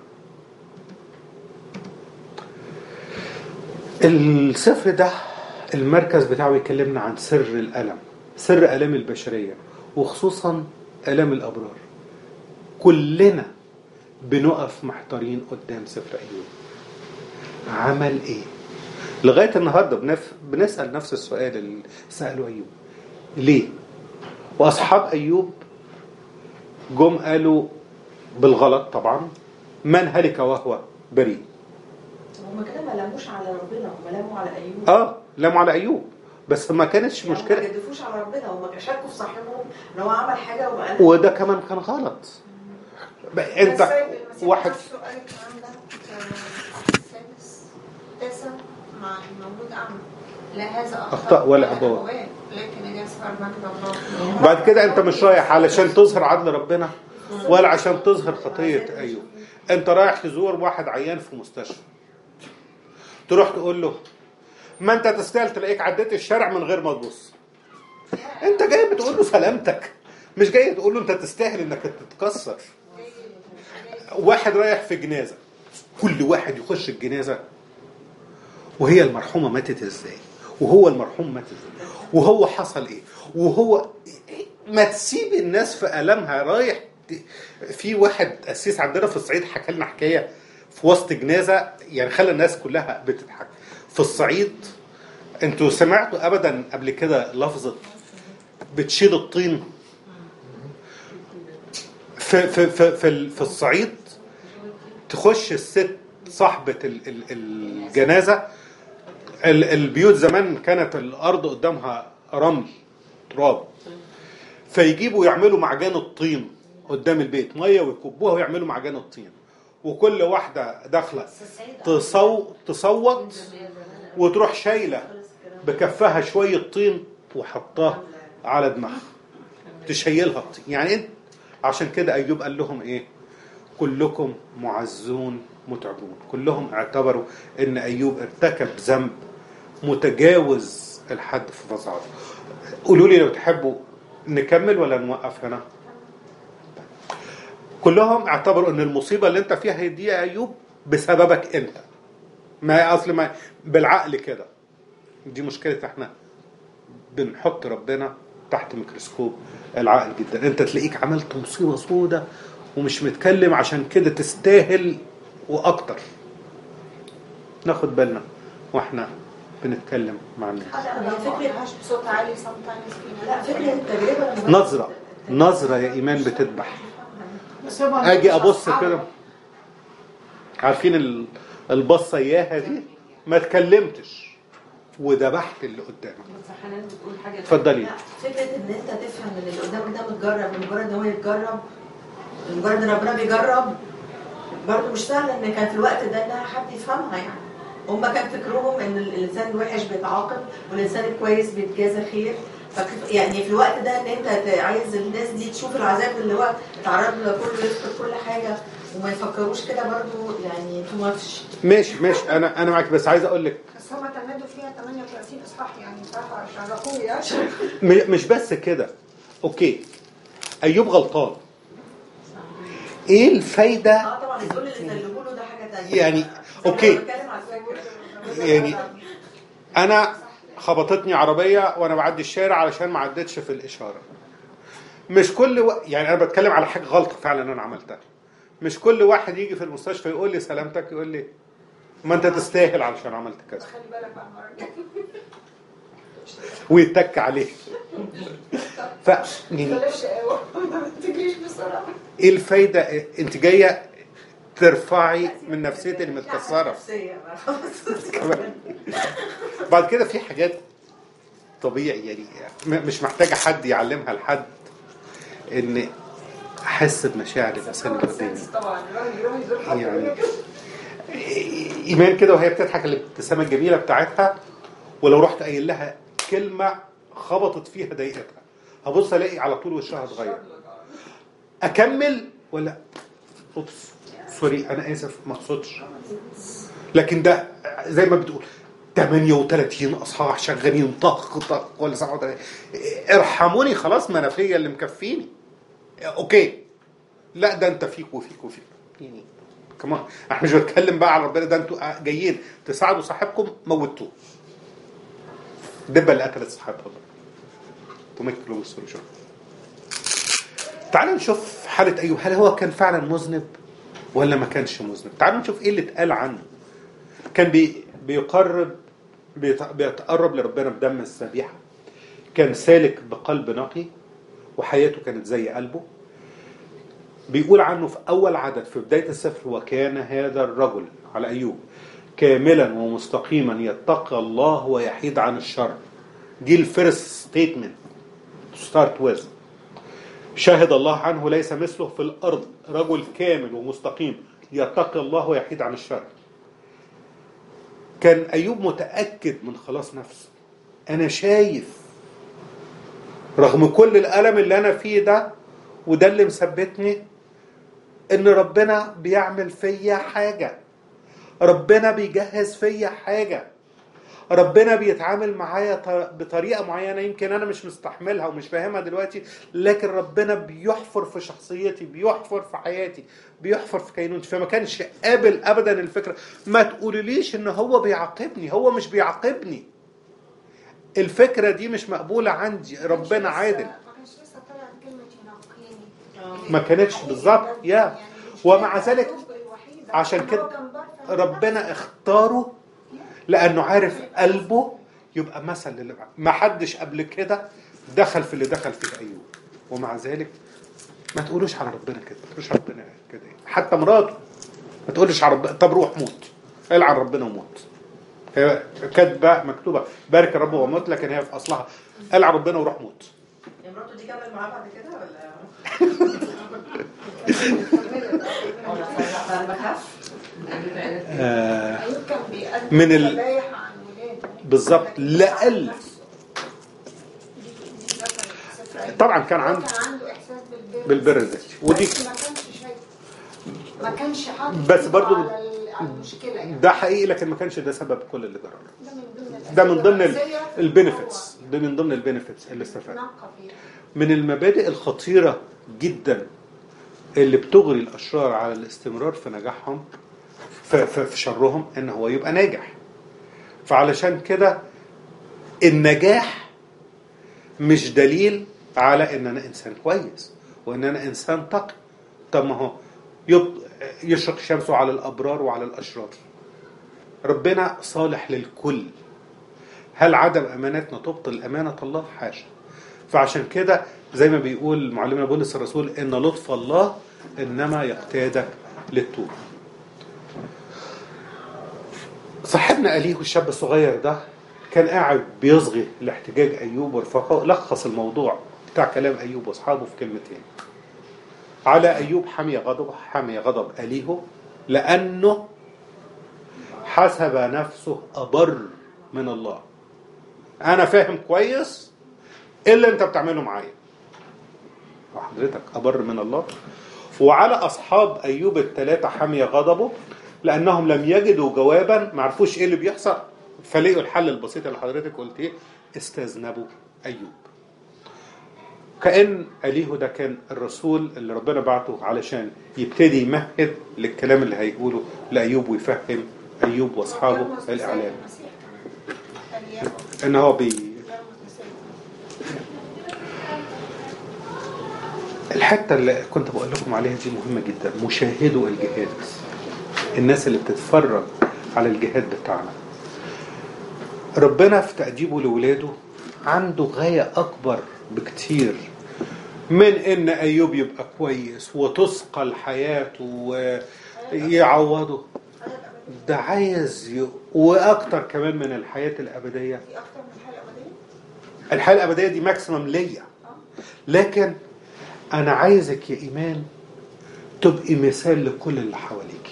السفر ده المركز بتاعه يكلمنا عن سر الألم، سر ألم البشرية وخصوصا ألم الأبرار. كلنا بنقف محتارين قدام سفر أيوب، عمل ايه؟ لغاية النهاردة بنف... بنسأل نفس السؤال اللي سأله أيوب، ليه؟ وأصحاب أيوب جم قالوا بالغلط طبعا من هلك وهو بريء. هم كده ما لاموش على ربنا، هم لاموا على أيوب. اه لاموا على أيوب، بس ما كانتش يعني مشكلة. ما جدفوش على ربنا، هم شكوا في صاحبهم ان هو عمل حاجة وما قالش. وده كمان كان غلط. انت واحد سؤال الكلام ده السادس تاسع مع الموجود أعمى لا هذا أخطاء ولا أبواب لكن إذا أسفر مجد الله. بعد كده انت مش رايح علشان تظهر عدل ربنا ولا عشان تظهر خطية أيوب. انت رايح تزور واحد عيان في مستشفى، تروح تقول له ما انت تستاهل تلاقيك عديت الشارع من غير ما تبص. انت جاي بتقول له سلامتك، مش جاي تقول له انت تستاهل انك تتكسر. واحد رايح في جنازة، كل واحد يخش الجنازة وهي المرحومة ماتت ازاي، وهو المرحوم مات ازاي، وهو حصل ايه، وهو ما تسيب الناس في ألمها. رايح في واحد أسيس عندنا في الصعيد حكى لنا حكاية في وسط جنازة يعني خلى الناس كلها بتضحك. في الصعيد انتوا سمعتوا ابدا قبل كده لفظة بتشيل الطين؟ في في في في, في الصعيد تخش الست صاحبة الجنازة، البيوت زمان كانت الأرض قدامها رمل تراب، فيجيبوا يعملوا معجان الطين قدام البيت، مية ويكبوها ويعملوا معجان الطين، وكل واحدة داخلة تصو تصوت وتروح شايلة بكفها شوية طين وحطاه على دماغها تشيلها الطين. يعني انت عشان كده أيوب قال لهم ايه؟ كلكم معزون متعبون. كلهم اعتبروا ان أيوب ارتكب ذنب متجاوز الحد في فظاعته. قولوا لي لو تحبوا نكمل ولا نوقف هنا؟ كلهم اعتبروا ان المصيبة اللي انت فيها دي يا أيوب بسببك انت، ما اصل ما بالعقل كده. دي مشكله، احنا بنحط ربنا تحت ميكروسكوب العقل جدا. انت تلاقيك عملت مصيبه سودة ومش متكلم عشان كده تستاهل واكتر. ناخد بالنا واحنا بنتكلم مع الناس. فكرة بصوت عالي sometimes. لا فكره التجربه نظره نظره يا ايمان بتذبح. اجي ابص كده، عارفين ال- البصه اياها دي، ما اتكلمتش وذبحت اللي قدامك. بس حنان بتقول حاجه اتفضلي. لا، فكره ان انت تفهم ان اللي قدامك ده متجرب، مجرد ان هو يتجرب، مجرد ان ربنا بيجرب، برضه مش سهل ان كان في الوقت ده انها حد يفهمها. يعني هم كان فكرهم ان الانسان الوحش بيتعاقب والانسان الكويس بيتجازى خير. فك- يعني في الوقت ده ان انت ت- عايز الناس دي تشوف العذاب اللي هو اتعرض له كله، يفقد كل حاجه وما يفكروش كده، برضه يعني تو ماتش. ماشي ماشي، انا انا معاك، بس عايز اقول لك بس هم تمدوا فيها ثمانية وثلاثين اصحاح يعني بصراحه شرفوني عشان م- مش بس كده. اوكي، ايوب غلطان، ايه الفايده؟ اه طبعا الذل اللي سلموا له ده حاجه ثانيه. يعني اوكي، يعني انا خبطتني عربيه وانا بعدي الشارع علشان ما عدتش في الاشاره. مش كل و... يعني انا بتكلم على حاجه غلطه فعلا انا عملتها. مش كل واحد يجي في المستشفى يقول لي سلامتك، يقول لي ما انت تستاهل علشان عملت كذا، خلي بالك بقى المره الجايه ويتك عليه. ف يعني بلاش قوي ما تجريش بسرعه. ايه الفايده؟ انت جايه ترفعي من نفسيتي اللي متكسره. بعد كده في حاجات طبيعي يعني م- مش محتاجه حد يعلمها لحد، ان احس بمشاعر الانسان اللي قدامي. طبعا الراجل يروح يزور حد يعني يقول لك ايمان كده وهي بتضحك الابتسامه الجميله بتاعتها، ولو رحت قايل لها كلمه خبطت فيها ضايقتها، هبص الاقي على طول وشها اتغير. اكمل ولا اوبس سوري انا اسف ما اقصدش. لكن ده زي ما بتقول ثمانية وثلاثين اصحاح شغالين طخ طخ ولا سبعة وثلاثين، ارحموني خلاص، ما انا فيا اللي مكفيني. اوكي لا ده انت فيك وفيك وفيك يعني كمان. احنا مش بتكلم بقى على ربنا، ده انتوا جايين تساعدوا صاحبكم موتوه. دبه اللي قتلت صاحبها تمكن له السولوشن. تعالوا نشوف حالة أيوب، هل هو كان فعلا مذنب ولا ما كانش مذنب؟ تعالوا نشوف ايه اللي اتقال عنه. كان بي بيقرب بيت- بيتقرب لربنا بدم الذبيحة، كان سالك بقلب نقي وحياته كانت زي قلبه. بيقول عنه في أول عدد في بداية السفر: وكان هذا الرجل على أيوب كاملا ومستقيما يتقى الله ويحيد عن الشر. دي الفيرست ستيتمنت ستارت ويز. شاهد الله عنه ليس مثله في الأرض، رجل كامل ومستقيم يتقي الله ويحيد عن الشر. كان أيوب متأكد من خلاص نفسه. أنا شايف رغم كل الألم اللي أنا فيه ده وده اللي مثبتني إن ربنا بيعمل فيا حاجة، ربنا بيجهز فيا حاجة، ربنا بيتعامل معايا بطريقة معينة يمكن أنا مش مستحملها ومش فاهمها دلوقتي، لكن ربنا بيحفر في شخصيتي، بيحفر في حياتي، بيحفر في كينونتي. فما كانش قابل أبدا الفكرة. ما تقوليليش إن هو بيعاقبني، هو مش بيعاقبني. الفكرة دي مش مقبولة عندي. ربنا عادل. ما كانش لسه طلع كلمه ينقيني، ما كانتش بالظبط يا ومع ذلك عشان كده ربنا اختاره لأنه عارف قلبه يبقى مثل للي بعد. ما حدش قبل كده دخل في اللي دخل فيه أيوب، ومع ذلك ما تقولوش على ربنا كده، ما تقولوش على ربنا كده. حتى مراته ما تقولش على ربنا طب روح موت، قال عن ربنا وموت. هي كاتبه مكتوبه بارك الرب وموت، لكن هي في اصلها قال عن ربنا وروح موت. يا مراته دي كمل معاه بعد كده ولا انا بخاف آه أيوب كان بيقدم من ال... ذبايح عن ولاده بالظبط لأقل. طبعا كان عنده كان عنده احساس بالبر بالبر الذاتي، ودي بس ما كانش شايف، ما كانش حاطط بس برضو على ال- على المشكله يعني. ده حقيقي، لكن ما كانش ده سبب كل اللي جرى. ده من ضمن ده من ضمن الأسئلة البنفيتس، ده من ضمن البنفيتس اللي استفاد. نقى فيها. من المبادئ الخطيرة جدا اللي بتغري الأشرار على الاستمرار في نجاحهم في, في, في شرهم ان هو يبقى ناجح. فعلشان كده النجاح مش دليل على ان انا انسان كويس وان انا انسان تقي. طب ما هو يشرق شمسه على الابرار وعلى الاشرار. ربنا صالح للكل. هل عدم امانتنا تبطل امانه الله؟ حاشا. فعشان كده زي ما بيقول معلمنا بولس الرسول ان لطف الله انما يقتادك للتوبه. صاحبنا أليه الشاب الصغير ده كان قاعد بيصغي لاحتجاج أيوب ورفقه. لخص الموضوع بتاع كلام أيوب وأصحابه في كلمتين: على أيوب حمي غضب حمي غضب أليه لأنه حسب نفسه أبر من الله. أنا فاهم كويس إيه اللي أنت بتعمله معايا، وحضرتك أبر من الله. وعلى أصحاب أيوب الثلاثة حمي غضبه لأنهم لم يجدوا جوابا، ما عرفوش إيه اللي بيحصل، فلقوا الحل البسيط اللي حضرتك قلت إيه، استذنبوا أيوب. كأن أليه ده كان الرسول اللي ربنا بعته علشان يبتدي يمهد للكلام اللي هيقوله لأيوب ويفهم أيوب وأصحابه الإعلام إن هو بي الحتة اللي كنت بقول لكم عليها دي مهمة جدا. مشاهدوا الجهاد، الناس اللي بتتفرج على الجهاد بتاعنا. ربنا في تأديبه لولاده عنده غاية أكبر بكتير من إن أيوب يبقى كويس وتثقل حياته ويعوضه. ده عايز ي... وأكتر كمان من الحياة الأبدية. الحياة الأبدية دي ماكسيمم ليا، لكن أنا عايزك يا إيمان تبقي مثال لكل اللي حواليك.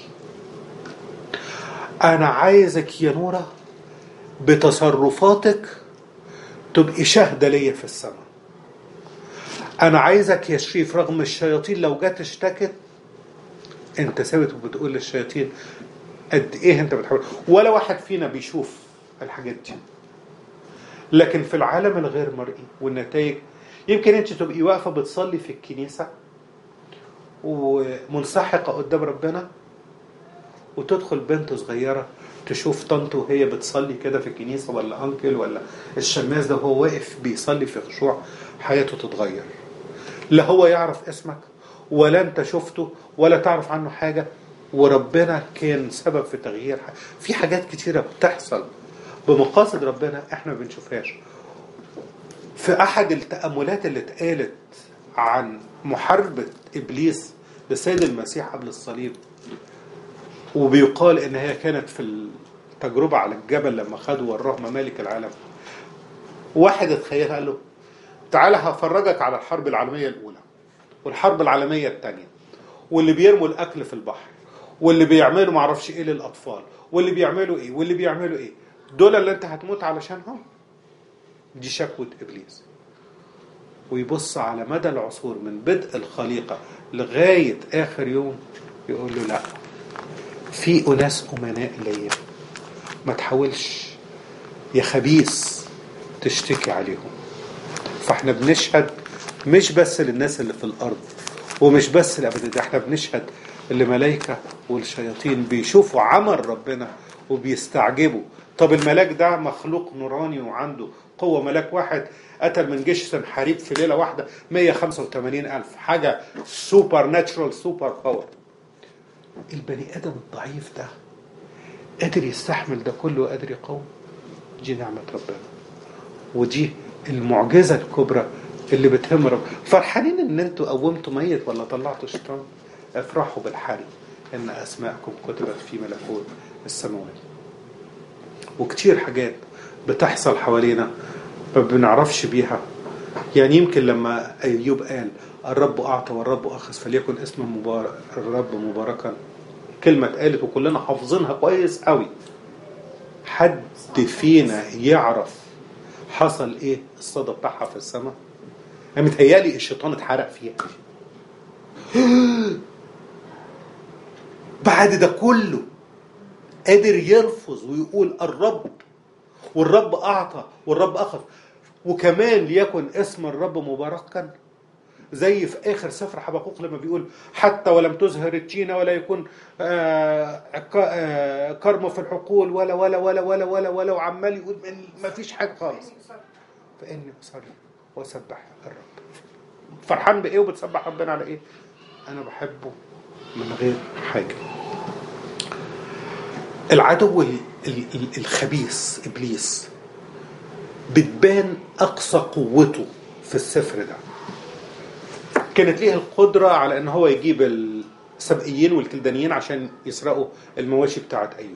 أنا عايزك يا نورة بتصرفاتك تبقي شاهدة ليا في السماء. أنا عايزك يا شريف رغم الشياطين لو جات اشتكت أنت ثابت وبتقول للشياطين قد إيه أنت بتحاول. ولا واحد فينا بيشوف الحاجات دي، لكن في العالم الغير مرئي والنتائج. يمكن أنت تبقي واقفة بتصلي في الكنيسة ومنسحقة قدام ربنا، وتدخل بنت صغيرة تشوف طنط وهي بتصلي كده في الكنيسة، ولا أنكل ولا الشماس ده وهو واقف بيصلي في خشوع، حياته تتغير. لا هو يعرف اسمك ولا أنت شفته ولا تعرف عنه حاجة، وربنا كان سبب في تغيير حاجة. في حاجات كتيرة بتحصل بمقاصد ربنا احنا ما بنشوفهاش. في أحد التأملات اللي اتقالت عن محاربة إبليس للسيد المسيح قبل الصليب، وبيقال إن هي كانت في التجربة على الجبل لما خدوا وراه ممالك العالم، واحد اتخيل قال له تعالى هفرجك على الحرب العالمية الأولى والحرب العالمية الثانية، واللي بيرموا الأكل في البحر، واللي بيعملوا معرفش إيه للأطفال، واللي بيعملوا إيه واللي بيعملوا إيه، دول اللي أنت هتموت علشانهم. دي شكوة إبليس. ويبص على مدى العصور من بدء الخليقة لغاية آخر يوم يقول له لا، في أناس أمناء ليا، ما تحاولش يا خبيث تشتكي عليهم. فاحنا بنشهد مش بس للناس اللي في الأرض ومش بس لأبدا، ده احنا بنشهد الملائكة والشياطين بيشوفوا عمل ربنا وبيستعجبوا. طب الملاك ده مخلوق نوراني وعنده قوة، ملاك واحد قتل من جيش سنحاريب في ليلة واحدة مية وخمسة وثمانين ألف، حاجة سوبر ناتشرال سوبر باور. البني آدم الضعيف ده قادر يستحمل ده كله وقادر يقاوم. دي نعمة ربنا، ودي المعجزة الكبرى اللي بتهم رب. فرحانين ان انتوا قومتوا ميت ولا طلعتوا شيطان؟ افرحوا بالحري ان اسماءكم كتبت في ملكوت السماوات. وكتير حاجات بتحصل حوالينا ما بنعرفش بيها. يعني يمكن لما أيوب قال الرب أعطى والرب أخذ فليكن اسم مبارك الرب مباركا، كلمة قالت وكلنا حافظينها كويس قوي. حد فينا يعرف حصل ايه الصدى بتاعها في السماء؟ انا متهيالي الشيطان اتحرق فيها. بعد ده كله قادر يرفض ويقول الرب، والرب أعطى والرب أخذ، وكمان ليكن اسم الرب مباركا. زي في اخر سفر حبقوق لما بيقول حتى ولم تزهر التينه ولا يكون آه آه كرم في الحقول ولا ولا ولا ولا ولا ولا وعمال يقول ما فيش حاجه خالص. فاني اصلي واسبح الرب. فرحان بايه وبتسبح ربنا على ايه؟ انا بحبه من غير حاجه. العدو الخبيث ابليس بتبان اقصى قوته في السفر ده. كانت ليه القدره على ان هو يجيب السبئيين والكلدانيين عشان يسرقوا المواشي بتاعه ايوب.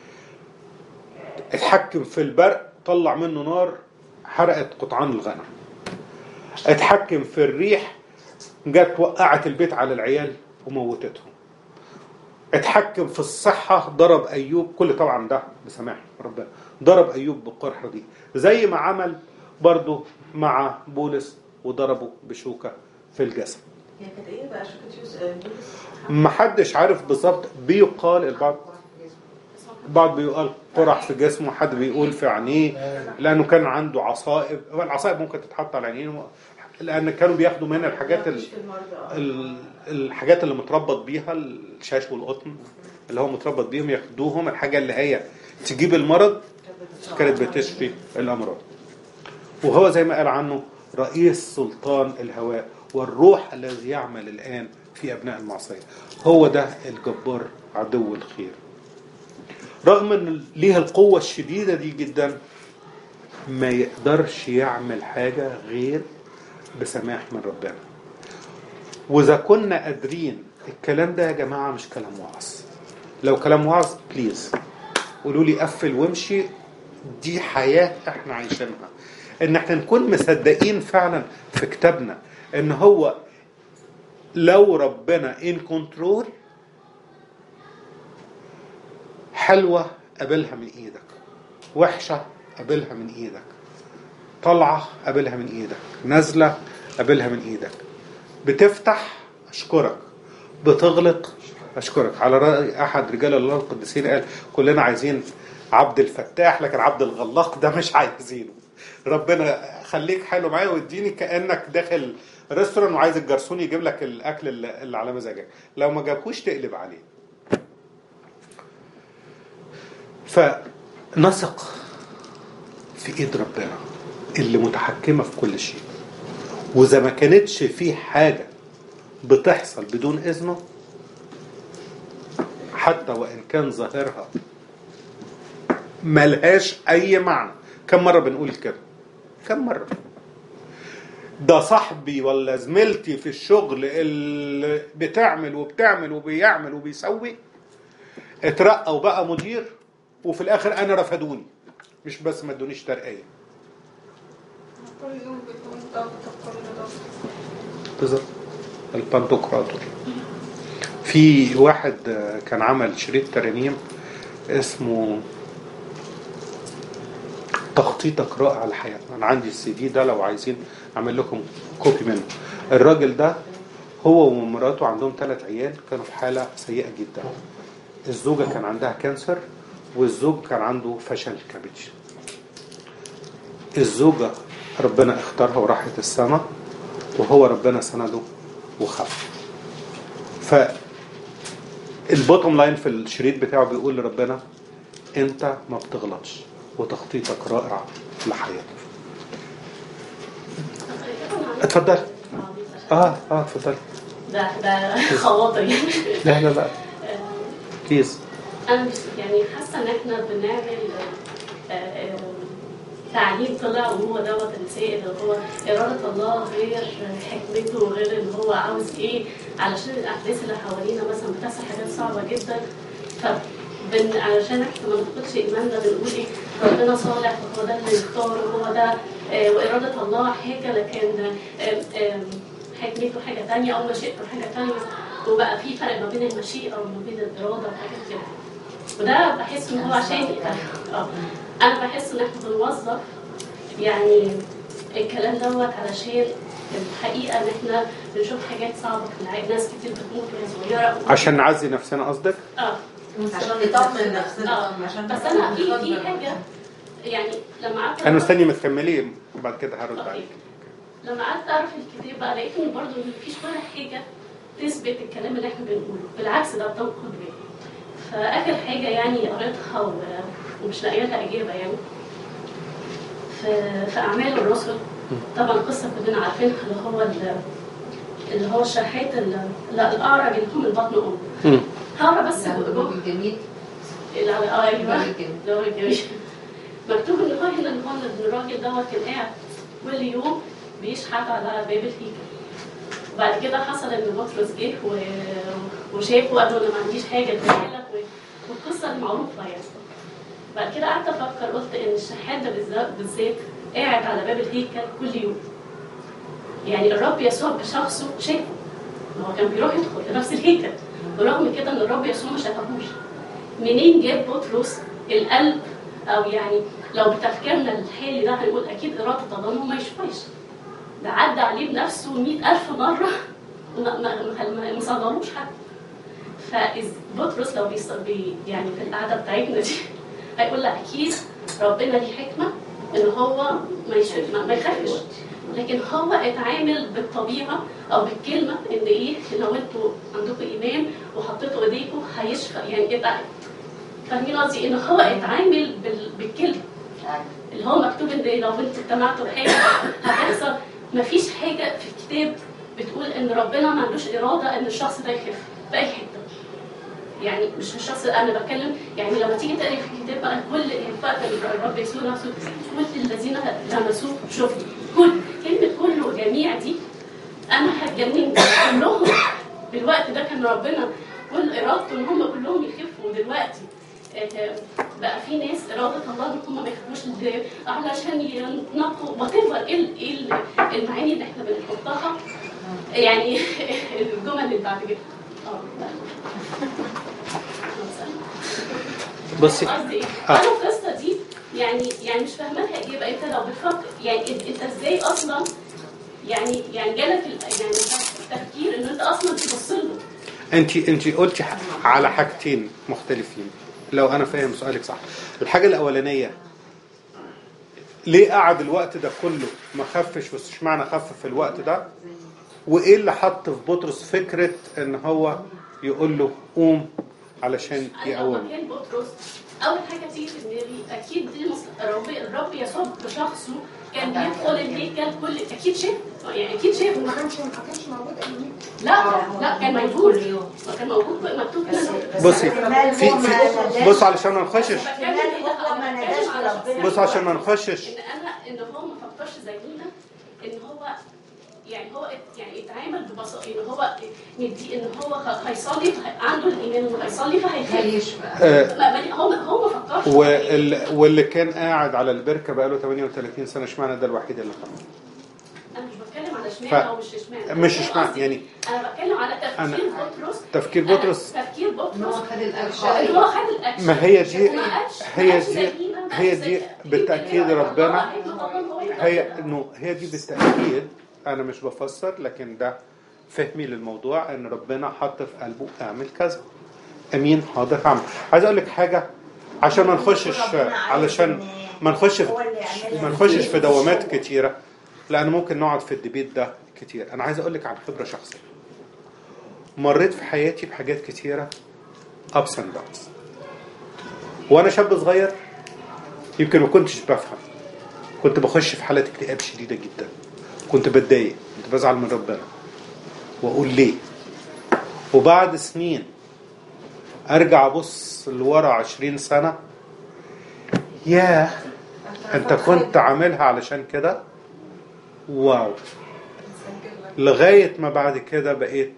اتحكم في البرق، طلع منه نار حرقت قطعان الغنم. اتحكم في الريح، جت وقعت البيت على العيال وموتتهم. اتحكم في الصحة، ضرب أيوب، كل طبعا ده بسماح ربنا، ضرب أيوب بالقرحة دي زي ما عمل برضو مع بولس وضربه بشوكة في الجسد. يعني كانت ايه بقى شوكة بولس؟ محدش عارف بالظبط، بيقال البعض بعض بيقال قرح في جسمه، حد بيقول في عينيه لأنه كان عنده عصائب. والعصائب ممكن تتحط على عينيه لأن كانوا بياخدوا منها الحاجات ال... الحاجات اللي متربط بيها الشاش والقطن اللي هو متربط بيهم، ياخدوهم الحاجة اللي هي تجيب المرض كانت بتشفي الأمراض. وهو زي ما قال عنه رئيس سلطان الهواء والروح الذي يعمل الآن في أبناء المعصية. هو ده الجبار عدو الخير. رغم أن ليه القوة الشديدة دي جدا ما يقدرش يعمل حاجة غير بسماح من ربنا. وإذا كنا قادرين الكلام ده يا جماعة مش كلام وعظ. لو كلام وعظ بليز قولوا لي قفل وامشي. دي حياة احنا عايشينها، ان احنا نكون مصدقين فعلا في كتابنا ان هو لو ربنا ان كنترول، حلوة قابلها من ايدك، وحشة قابلها من ايدك، طلعة قابلها من ايدك، نازلة قابلها من ايدك، بتفتح اشكرك، بتغلق اشكرك. على رأي احد رجال الله القديسين قال كلنا عايزين عبد الفتاح لكن عبد الغلاق ده مش عايزينه. ربنا خليك حلو معايا واديني كأنك داخل ريستوران وعايز الجرسون يجيب لك الاكل اللي على مزاجك، لو ما جابكوش تقلب عليه. فنثق في ايد ربنا اللي متحكمة في كل شيء، واذا ما كانتش في حاجة بتحصل بدون اذنه حتى وان كان ظاهرها ملهاش اي معنى. كم مرة بنقول كده؟ كم مرة؟ ده صاحبي ولا زميلتي في الشغل اللي بتعمل وبتعمل وبيعمل وبيسوي اترقى وبقى مدير وفي الاخر انا رفضوني، مش بس ما ادونيش ترقية. كل يوم بيكون ضغط كل ضغط. بالظبط البانتوكراتور. في واحد كان عمل شريط ترانيم اسمه تخطيطك رائع لحياتنا. انا عندي السي دي ده لو عايزين اعمل لكم كوبي منه. الراجل ده هو ومراته عندهم ثلاث عيال كانوا في حالة سيئة جدا. الزوجة كان عندها كانسر والزوج كان عنده فشل كبدي. الزوجة ربنا اختارها وراحت السماء وهو ربنا سنده وخف. فالبوتوم لاين في الشريط بتاعه بيقول لربنا انت ما بتغلطش وتخطيطك رائع لحياتك. اتفضل. اه اه اتفضل. ده ده خواطر يعني. لا لا لا بليز. انا مش يعني حاسه ان احنا بنعمل تعليم طلع وهو دوت السائل اللي هو اراده الله غير حكمته وغير اللي هو عاوز ايه، علشان الاحداث اللي حوالينا مثلا بتحصل حاجات صعبه جدا. ف بن علشان احنا ما نفقدش ايماننا بنقول ايه ربنا صالح وهو ده اللي يختار وهو ده آه واراده الله حاجه لكن آه آه حكمته حاجه ثانيه او مشيئته حاجه ثانيه، وبقى في فرق ما بين المشيئه وما بين الاراده وحاجات كده. وده بحس ان هو عشان اه انا بحس ان احنا بنوظف يعني الكلام دوت علشان الحقيقه ان احنا بنشوف حاجات صعبه في العالم، ناس كتير بتموت وهي صغيره عشان نعزي نفسنا قصدك؟ اه عشان نطمن نفسنا. اه بس انا في في حاجه يعني لما قعدت انا مستني ما تكملي وبعد كده هرد عليك. لما قعدت اعرف الكتاب بقى لقيت ان برضه مفيش ولا حاجه تثبت الكلام اللي احنا بنقوله، بالعكس ده بتنقض بيه. فاخر حاجه يعني قريتها و- ومش لاقيه لها اجابه يعني في في اعمال الرسل، طبعا قصه كلنا عارفينها، اللي هو ال- اللي هو الشحات ال- لا الاعرج اللي هو من بطن امه. هقرا بس الراجل الجميل اللي على اه ايوه الراجل الجميل اللي هو الجميل. مكتوب ان هو هنا ان هو إن الراجل دوت كان قاعد كل يوم بيشحت على باب الهيكل. وبعد كده حصل ان بطرس جه و- وشافه وقال له انا ما عنديش حاجه اديها لك، و- والقصه المعروفه يعني. بعد كده قعدت افكر، قلت ان الشحات ده بالذات بالذات قاعد على باب الهيكل كل يوم. يعني الرب يسوع بشخصه شافه، هو كان بيروح يدخل لنفس الهيكل، ورغم كده ان الرب يسوع ما شافهوش. منين جاب بطرس القلب، او يعني لو بتفكيرنا الحالي ده هنقول اكيد اراده الله انه ما يشوفش. ده عدى عليه بنفسه مئة ألف مرة وما ما ما ما صغروش حتى. فبطرس لو بيص- بي يعني في القعدة بتاعتنا دي هيقول لا أكيد ربنا ليه حكمة إن هو ما يشوف ما ما يخافش، لكن هو اتعامل بالطبيعة أو بالكلمة إن إيه، لو أنتوا عندكم إيمان وحطيتوا إيديكم هيشفى، يعني اتع- فاهمين قصدي؟ إن هو اتعامل بال- بالكلمة اللي هو مكتوب ان لو انتوا اجتمعتوا بحاجه هتحصل. مفيش حاجه في الكتاب بتقول ان ربنا ما عندوش اراده ان الشخص ده يخف في اي حته. يعني مش الشخص، انا بتكلم يعني لما تيجي تقري في الكتاب بقى كل الفرق الرب يسوع نفسه كل الذين لمسوه شفتوا، كل كلمه كل وجميع دي انا هتجنن كلهم. بالوقت ده كان ربنا كل ارادته ان هم كلهم يخفوا، ودلوقتي آه، بقى في ناس اراده الله ان هم ما يخافوش ل- علشان ينقوا وات ايفر ايه ال- إيه ال- المعاني اللي احنا بنحطها، يعني الجمل اللي بعد كده. اه بصي قصدي ايه؟ آه. انا القصه دي يعني يعني مش فاهمه لها اجابه. انت لو بتفكر يعني انت إنت ازاي اصلا يعني يعني جالك ال- يعني التفكير ان انت اصلا تبص له. انت انت قلتي ح- على حاجتين مختلفين لو انا فاهم سؤالك صح. الحاجه الاولانيه ليه قعد الوقت ده كله ما خفش، بس اشمعنى خف في الوقت ده؟ وايه اللي حط في بطرس فكره ان هو يقول له قوم علشان انا لو يقومه؟ مكان بطرس اول حاجه تيجي في دماغي اكيد دي مص- الرب الرب يسوع بشخصه كان بيدخل الهيكل كل اكيد شاف، يعني اكيد شاف. ما كانش ما كانش موجود ايامين. لا لا كان موجود، كل يوم. ما كان موجود مكتوب بس كده. بس بصي احتمال في هو ما في نداش- بص علشان ما نخشش احتمال هو ما نداش لربنا. بص عشان ما نخشش ان انا ان هو ما فكرش زينا، ان هو يعني هو ات- يعني اتعامل ببساطه ان هو ندي ان هو خ- هيصلي فه- عنده الايمان انه هيصلي فهيخف. هيشفى. آه، ما- ما- هو هو ما فكرش. وال- واللي كان قاعد على البركه بقاله ثمانية وثلاثين سنه، اشمعنى ده الوحيد اللي خف؟ انا مش بتكلم على ف- اشمعنى او مش اشمعنى، مش فاهم اشمعنى، قصدي؟ يعني انا بتكلم على تفكير بطرس. تفكير أنا بطرس تفكير ان هو بطرس خد الاكشن. ان هو خد الاكشن. ما هي دي وما قالش- ما هي قالش دي زينا، ما هي قالش دي زي- بالتاكيد الله ربنا عايزه طبعاً هو يقدر. هي انه هي دي بالتاكيد. انا مش بفسر، لكن ده فهمي للموضوع، ان ربنا حط في قلبه اعمل كذا. امين حاضر هعمل. عايز اقول لك حاجه عشان ما نخشش، علشان ما نخش ما نخشش في دوامات كتيره، لان ممكن نقعد في الديبيت ده كتير. انا عايز اقول لك عن خبره شخصيه. مريت في حياتي بحاجات كتيره ups and downs، وانا شاب صغير يمكن ما كنتش بفهم، كنت بخش في حالات اكتئاب شديده جدا، كنت بتضايق، كنت بزعل من ربنا واقول ليه. وبعد سنين ارجع ابص لورا عشرين سنه، ياه انت كنت عاملها علشان كده، واو. لغايه ما بعد كده بقيت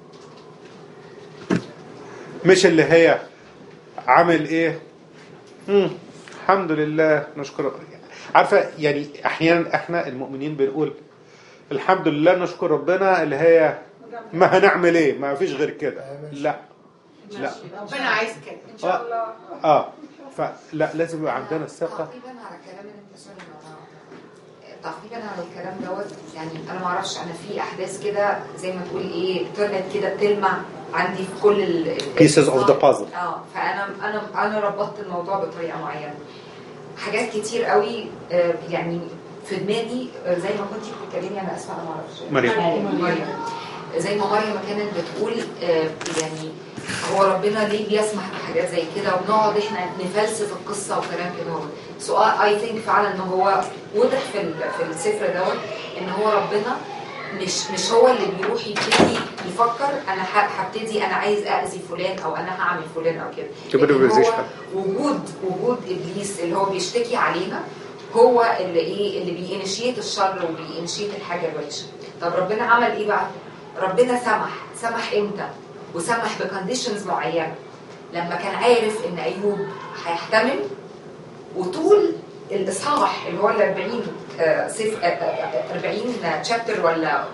مش اللي هي عامل ايه، مم. الحمد لله نشكر. عارفه يعني احيانا احنا المؤمنين بنقول الحمد لله نشكر ربنا، اللي هي ما هنعمل ايه، ما فيش غير كده. لا لا ربنا عايز كده ان شاء الله. اه فلا لازم يبقى عندنا الثقه. تعقيبا على الكلام اللي انت سوري تعقيبا على الكلام دوت، يعني انا ما اعرفش، انا في احداث كده زي ما تقول ايه طلعت كده بتلمع عندي في كل ال pieces of the puzzle. اه فانا انا انا ربطت الموضوع بطريقه معينه. حاجات كتير قوي آه، يعني في دماغي زي ما كنتي بتتكلمي، انا اسفه انا ما اعرفش مريم. مريم زي ما مريم كانت بتقول آه، يعني هو ربنا ليه بيسمح بحاجات زي كده ونقعد احنا نفلسف القصه وكلام كده. سؤال اي ثينك فعلا ان هو واضح في في السفر دوت ان هو ربنا مش مش هو اللي بيروح يبتدي يفكر انا هبتدي انا عايز اذي فلان او انا هعمل فلان او كده. لكن هو وجود وجود ابليس اللي هو بيشتكي علينا هو اللي ايه اللي بينشيت الشر وبينشيت الحاجه الوحشه. طب ربنا عمل ايه بقى؟ ربنا سمح سمح امتى؟ وسمح بكونديشنز معينه لما كان عارف ان ايوب هيحتمل. وطول الاصحاح اللي هو ال أربعين صفر أربعين تشابتر ولا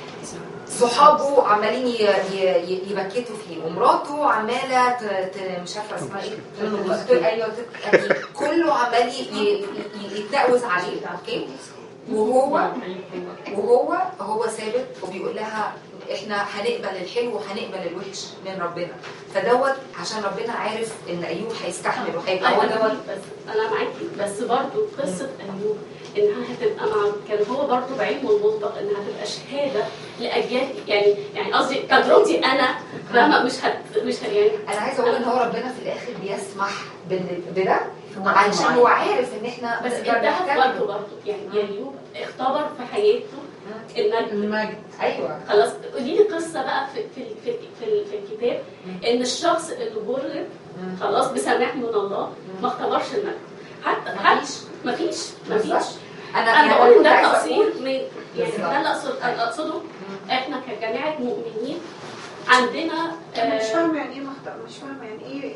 صحابه عمالين يبكتوا فيه ومراته عماله مش عارفه اسمها ايه ايوه كله عمال يتنقوز عليه. اوكي وهو وهو هو ثابت وبيقول لها احنا هنقبل الحلو وهنقبل الوحش من ربنا. فدوت عشان ربنا عارف ان ايوب هيستحمل وهيبقى هو دوت. بس انا معاكي بس برضه قصه ايوب انها هتبقى مع كان هو برضه بعلمه المسبق انها هتبقى شهاده لاجيال. يعني يعني قصدي تجربتي انا فاهمه مش هت مش هت يعني انا عايزه اقول ان هو ربنا في الاخر بيسمح بده علشان هو عارف ان احنا بس انتهت برضه برضه يعني ايوب اختبر في حياته المجد. المجد ايوه خلاص. قولي لي قصه بقى في في في في, في الكتاب ان الشخص اللي جرب خلاص بسماح من الله ما اختبرش المجد. حتى مفيش مفيش مفيش انا انا بقول ده تقصير من يعني ده اللي اقصد اقصده. احنا كجماعه مؤمنين عندنا انا مش فاهمه يعني ايه مخطئ، مش فاهمه يعني ايه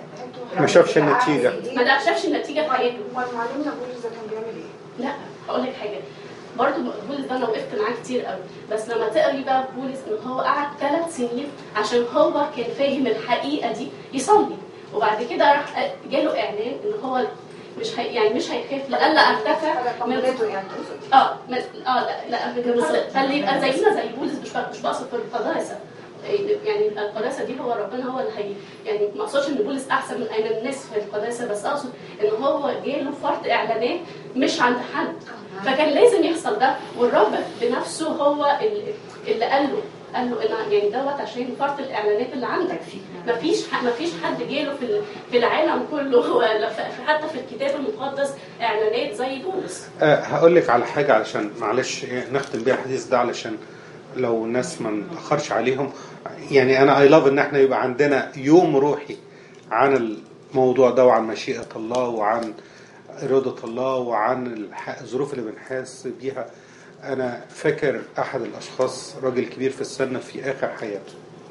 ما شافش النتيجه ما ده شافش النتيجه في حياته. امال معلمنا بولس ده كان بيعمل ايه؟ لا هقول لك حاجه برضه بولس ده انا وقفت معاه كتير قوي. بس لما تقري بقى بولس ان هو قعد ثلاث سنين عشان هو كان فاهم الحقيقه دي يصلي. وبعد كده راح جاله اعلان ان هو مش هي يعني مش هيخاف لألا ارتفع من يعني اه من اه لا لا خلي يبقى زينا زي بولس. مش مش بقصد في القداسه يعني القداسه دي هو ربنا هو اللي هي يعني ما اقصدش ان بولس احسن من اي الناس في القداسه. بس اقصد ان هو جاله فرط اعلانات مش عند حد فكان لازم يحصل ده. والرب بنفسه هو اللي, اللي قال له قال له ان يعني دوت عشان فرط الاعلانات اللي عندك فيه. مفيش مفيش حد جاله في في العالم كله ولا حتى في الكتاب المقدس اعلانات زي بولس. أه هقول لك على حاجه علشان معلش نختم بيها الحديث ده علشان لو الناس ما نتاخرش عليهم. يعني انا اي لاف ان احنا يبقى عندنا يوم روحي عن الموضوع ده وعن مشيئه الله وعن إرادة الله وعن الظروف اللي بنحس بيها. أنا فاكر أحد الأشخاص راجل كبير في السن في آخر حياته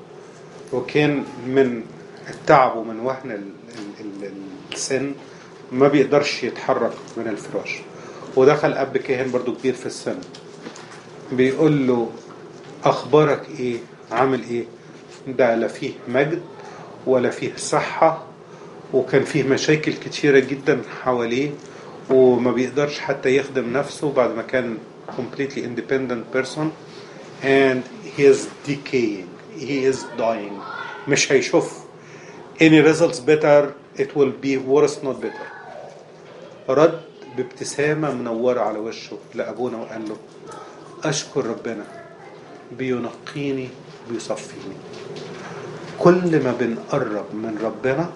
وكان من التعب ومن وهن السن ما بيقدرش يتحرك من الفراش. ودخل أب كاهن برضو كبير في السن بيقول له أخبارك إيه؟ عامل إيه؟ ده لا فيه مجد ولا فيه صحة وكان فيه مشاكل كتيرة جدا حواليه وما بيقدرش حتى يخدم نفسه بعد ما كان completely independent person and he is decaying, he is dying. مش هيشوف any results better, it will be worse not better. رد بابتسامة منورة على وشه لأبونا وقال له أشكر ربنا بينقيني بيصفيني. كل ما بنقرب من ربنا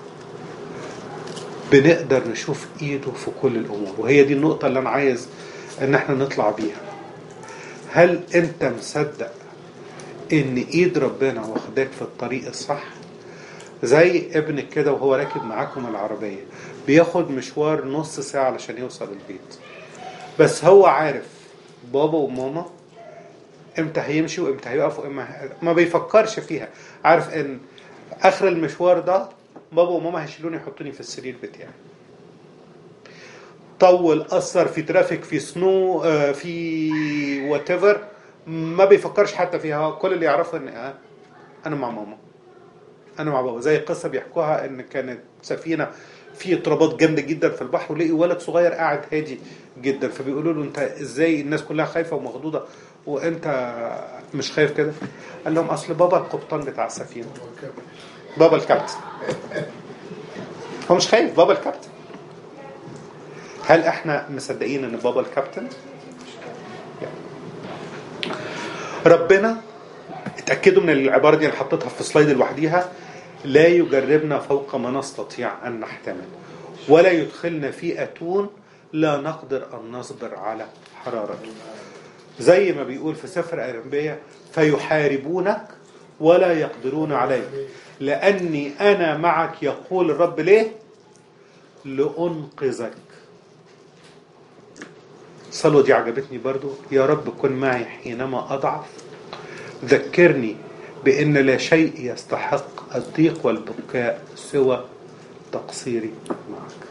بنقدر نشوف ايده في كل الامور. وهي دي النقطة اللي انا عايز ان احنا نطلع بيها. هل انت مصدق ان ايد ربنا واخداك في الطريق الصح؟ زي ابنك كده وهو راكب معاكم العربية بياخد مشوار نص ساعة علشان يوصل البيت بس هو عارف بابا وماما امتى هيمشي وامتى هيقف وامتى ما بيفكرش فيها. عارف ان اخر المشوار ده بابا وماما هيشيلوني يحطوني في السرير بتاعي. طول أثر في ترافيك في سنو في واتيفر ما بيفكرش حتى فيها. كل اللي يعرفه ان انا مع ماما انا مع بابا. زي قصة بيحكوها ان كانت سفينة في اضطرابات جامدة جدا في البحر ولقي ولد صغير قاعد هادي جدا فبيقولوا له انت ازاي الناس كلها خايفة ومخضوضة وانت مش خايف كده؟ قال لهم اصل بابا القبطان بتاع السفينة بابا الكابتن. هو مش خايف بابا الكابتن. هل احنا مصدقين ان بابا الكابتن ربنا اتأكدوا من العبارة دي، أنا حطيتها في سلايد لوحديها، لا يجربنا فوق ما نستطيع أن نحتمل ولا يدخلنا في أتون لا نقدر أن نصبر على حرارته. زي ما بيقول في سفر الأنبياء فيحاربونك ولا يقدرون عليك لأني أنا معك يقول الرب. ليه؟ لأنقذك. صلوا دي عجبتني برضو. يا رب كن معي حينما أضعف، ذكرني بأن لا شيء يستحق الضيق والبكاء سوى تقصيري معك.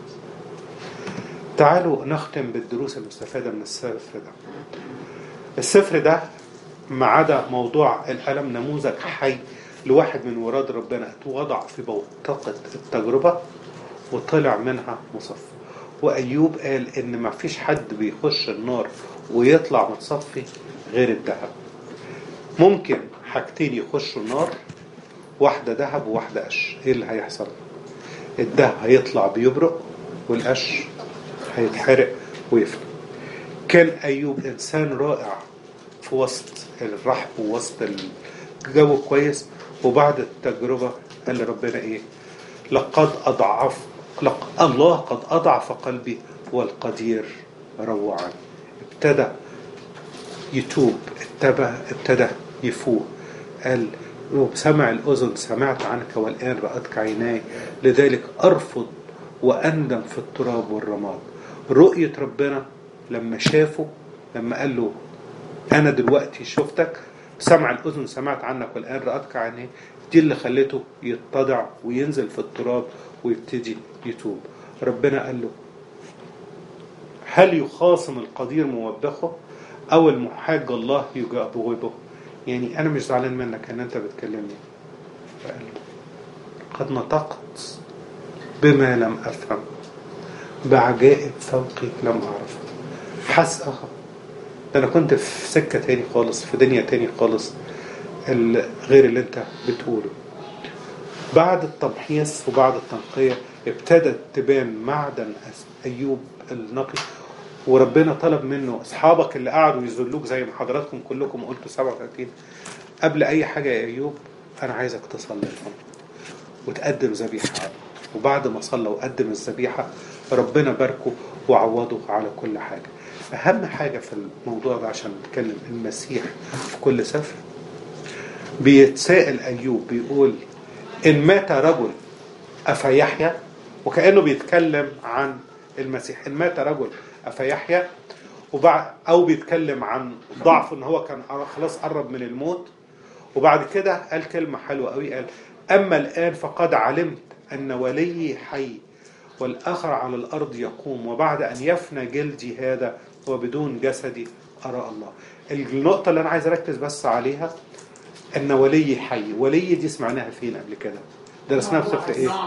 تعالوا نختم بالدروس المستفادة من السفر ده. السفر ده ما عدا موضوع الألم نموذج حي لواحد من وراد ربنا اتوضع في بوتقة التجربة وطلع منها مصفى. وأيوب قال إن ما فيش حد بيخش النار ويطلع متصفي غير الذهب. ممكن حاجتين يخشوا النار، واحدة ذهب وواحدة قش. إيه اللي هيحصل؟ الذهب هيطلع بيبرق والقش هيتحرق ويفنى. كان أيوب إنسان رائع في وسط الرحب ووسط الجو كويس، وبعد التجربة قال لربنا إيه؟ لقد أضعف لق... الله قد أضعف قلبي والقدير روعني. ابتدى يتوب، ابتدى, ابتدى يفوق. قال سمع الأذن سمعت عنك والآن رأتك عيناي، لذلك أرفض وأندم في التراب والرماد. رؤية ربنا لما شافه، لما قال له أنا دلوقتي شفتك، سمع الأذن سمعت عنك والآن رأتك عيناي، دي اللي خلته يتضع وينزل في التراب ويبتدي يتوب. ربنا قال له هل يخاصم القدير موبخه أو المحاج الله يجابه؟ يعني أنا مش زعلان منك أن أنت بتكلمني. فقال له قد نطقت بما لم أفهم، بعجائب فوقي لم أعرف. حس أخا ده أنا كنت في سكة تاني خالص، في دنيا تاني خالص غير اللي أنت بتقوله. بعد التمحيص وبعد التنقية ابتدت تبان معدن أيوب النقي. وربنا طلب منه أصحابك اللي قعدوا يذلوك زي ما حضراتكم كلكم قلتوا سبعة وثلاثين، قبل أي حاجة يا أيوب أنا عايزك تصلي لهم وتقدم ذبيحة. وبعد ما صلى وقدم الذبيحة ربنا باركه وعوضه على كل حاجة. أهم حاجة في الموضوع ده عشان نتكلم المسيح في كل سفر، بيتسائل أيوب بيقول إن مات رجل أفيحيا، وكأنه بيتكلم عن المسيح. إن مات رجل أفيحيا، وبعد أو بيتكلم عن ضعف إن هو كان خلاص قرب من الموت. وبعد كده قال كلمة حلوة قوي، قال أما الآن فقد علمت أن وليي حي والآخر على الأرض يقوم، وبعد أن يفنى جلدي هذا وبدون جسدي أرى الله. النقطة اللي أنا عايز أركز بس عليها أن وليي حي. وليي دي سمعناها فين قبل كده؟ درسناها في سفر إيه؟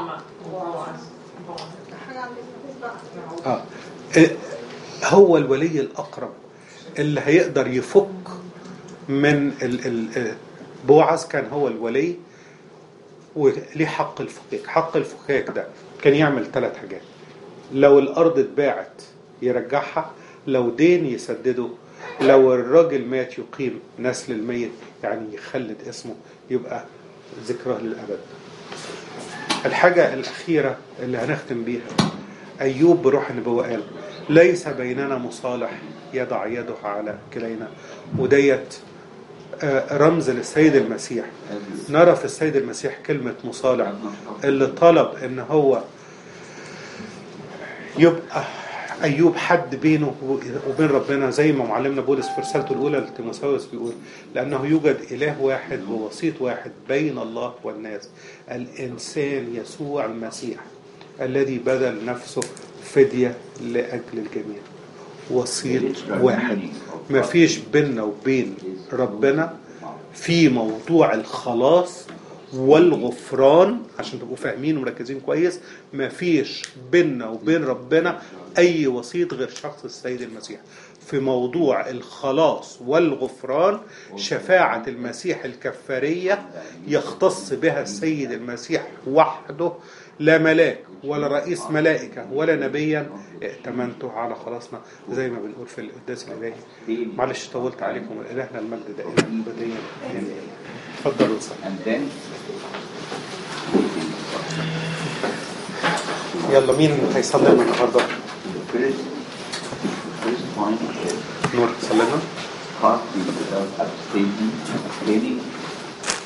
آه. هو الولي الأقرب اللي هيقدر يفك من ال ال بوعز. كان هو الولي وليه حق الفكاك. حق الفكاك ده كان يعمل ثلاث حاجات: لو الأرض اتباعت يرجعها، لو دين يسدده، لو الراجل مات يقيم نسل الميت، يعني يخلد اسمه يبقى ذكراه للأبد. الحاجة الأخيرة اللي هنختم بيها، أيوب بروح النبوة قال ليس بيننا مصالح يضع يده على كلينا. وديت رمز للسيد المسيح. نرى في السيد المسيح كلمة مصالح، اللي طلب ان هو يبقى أيوب حد بينه وبين ربنا، زي ما معلمنا بولس في رسالته الأولى لتيموثاوس بيقول لأنه يوجد إله واحد ووسيط واحد بين الله والناس، الإنسان يسوع المسيح الذي بذل نفسه فدية لأجل الجميع. وسيط واحد، ما فيش بيننا وبين ربنا في موضوع الخلاص والغفران، عشان تبقوا فاهمين ومركزين كويس، ما فيش بيننا وبين ربنا أي وسيط غير شخص السيد المسيح. في موضوع الخلاص والغفران شفاعة المسيح الكفارية يختص بها السيد المسيح وحده لا ملاك ولا رئيس ملائكة ولا نبيا ائتمنته على خلاصنا، زي ما بنقول في القداس الإلهي. معلش طولت عليكم، إلهنا المجد دائما أبديا. اتفضلوا صلوا. يلا مين هيصلي لنا النهارده؟ نور صلي لنا.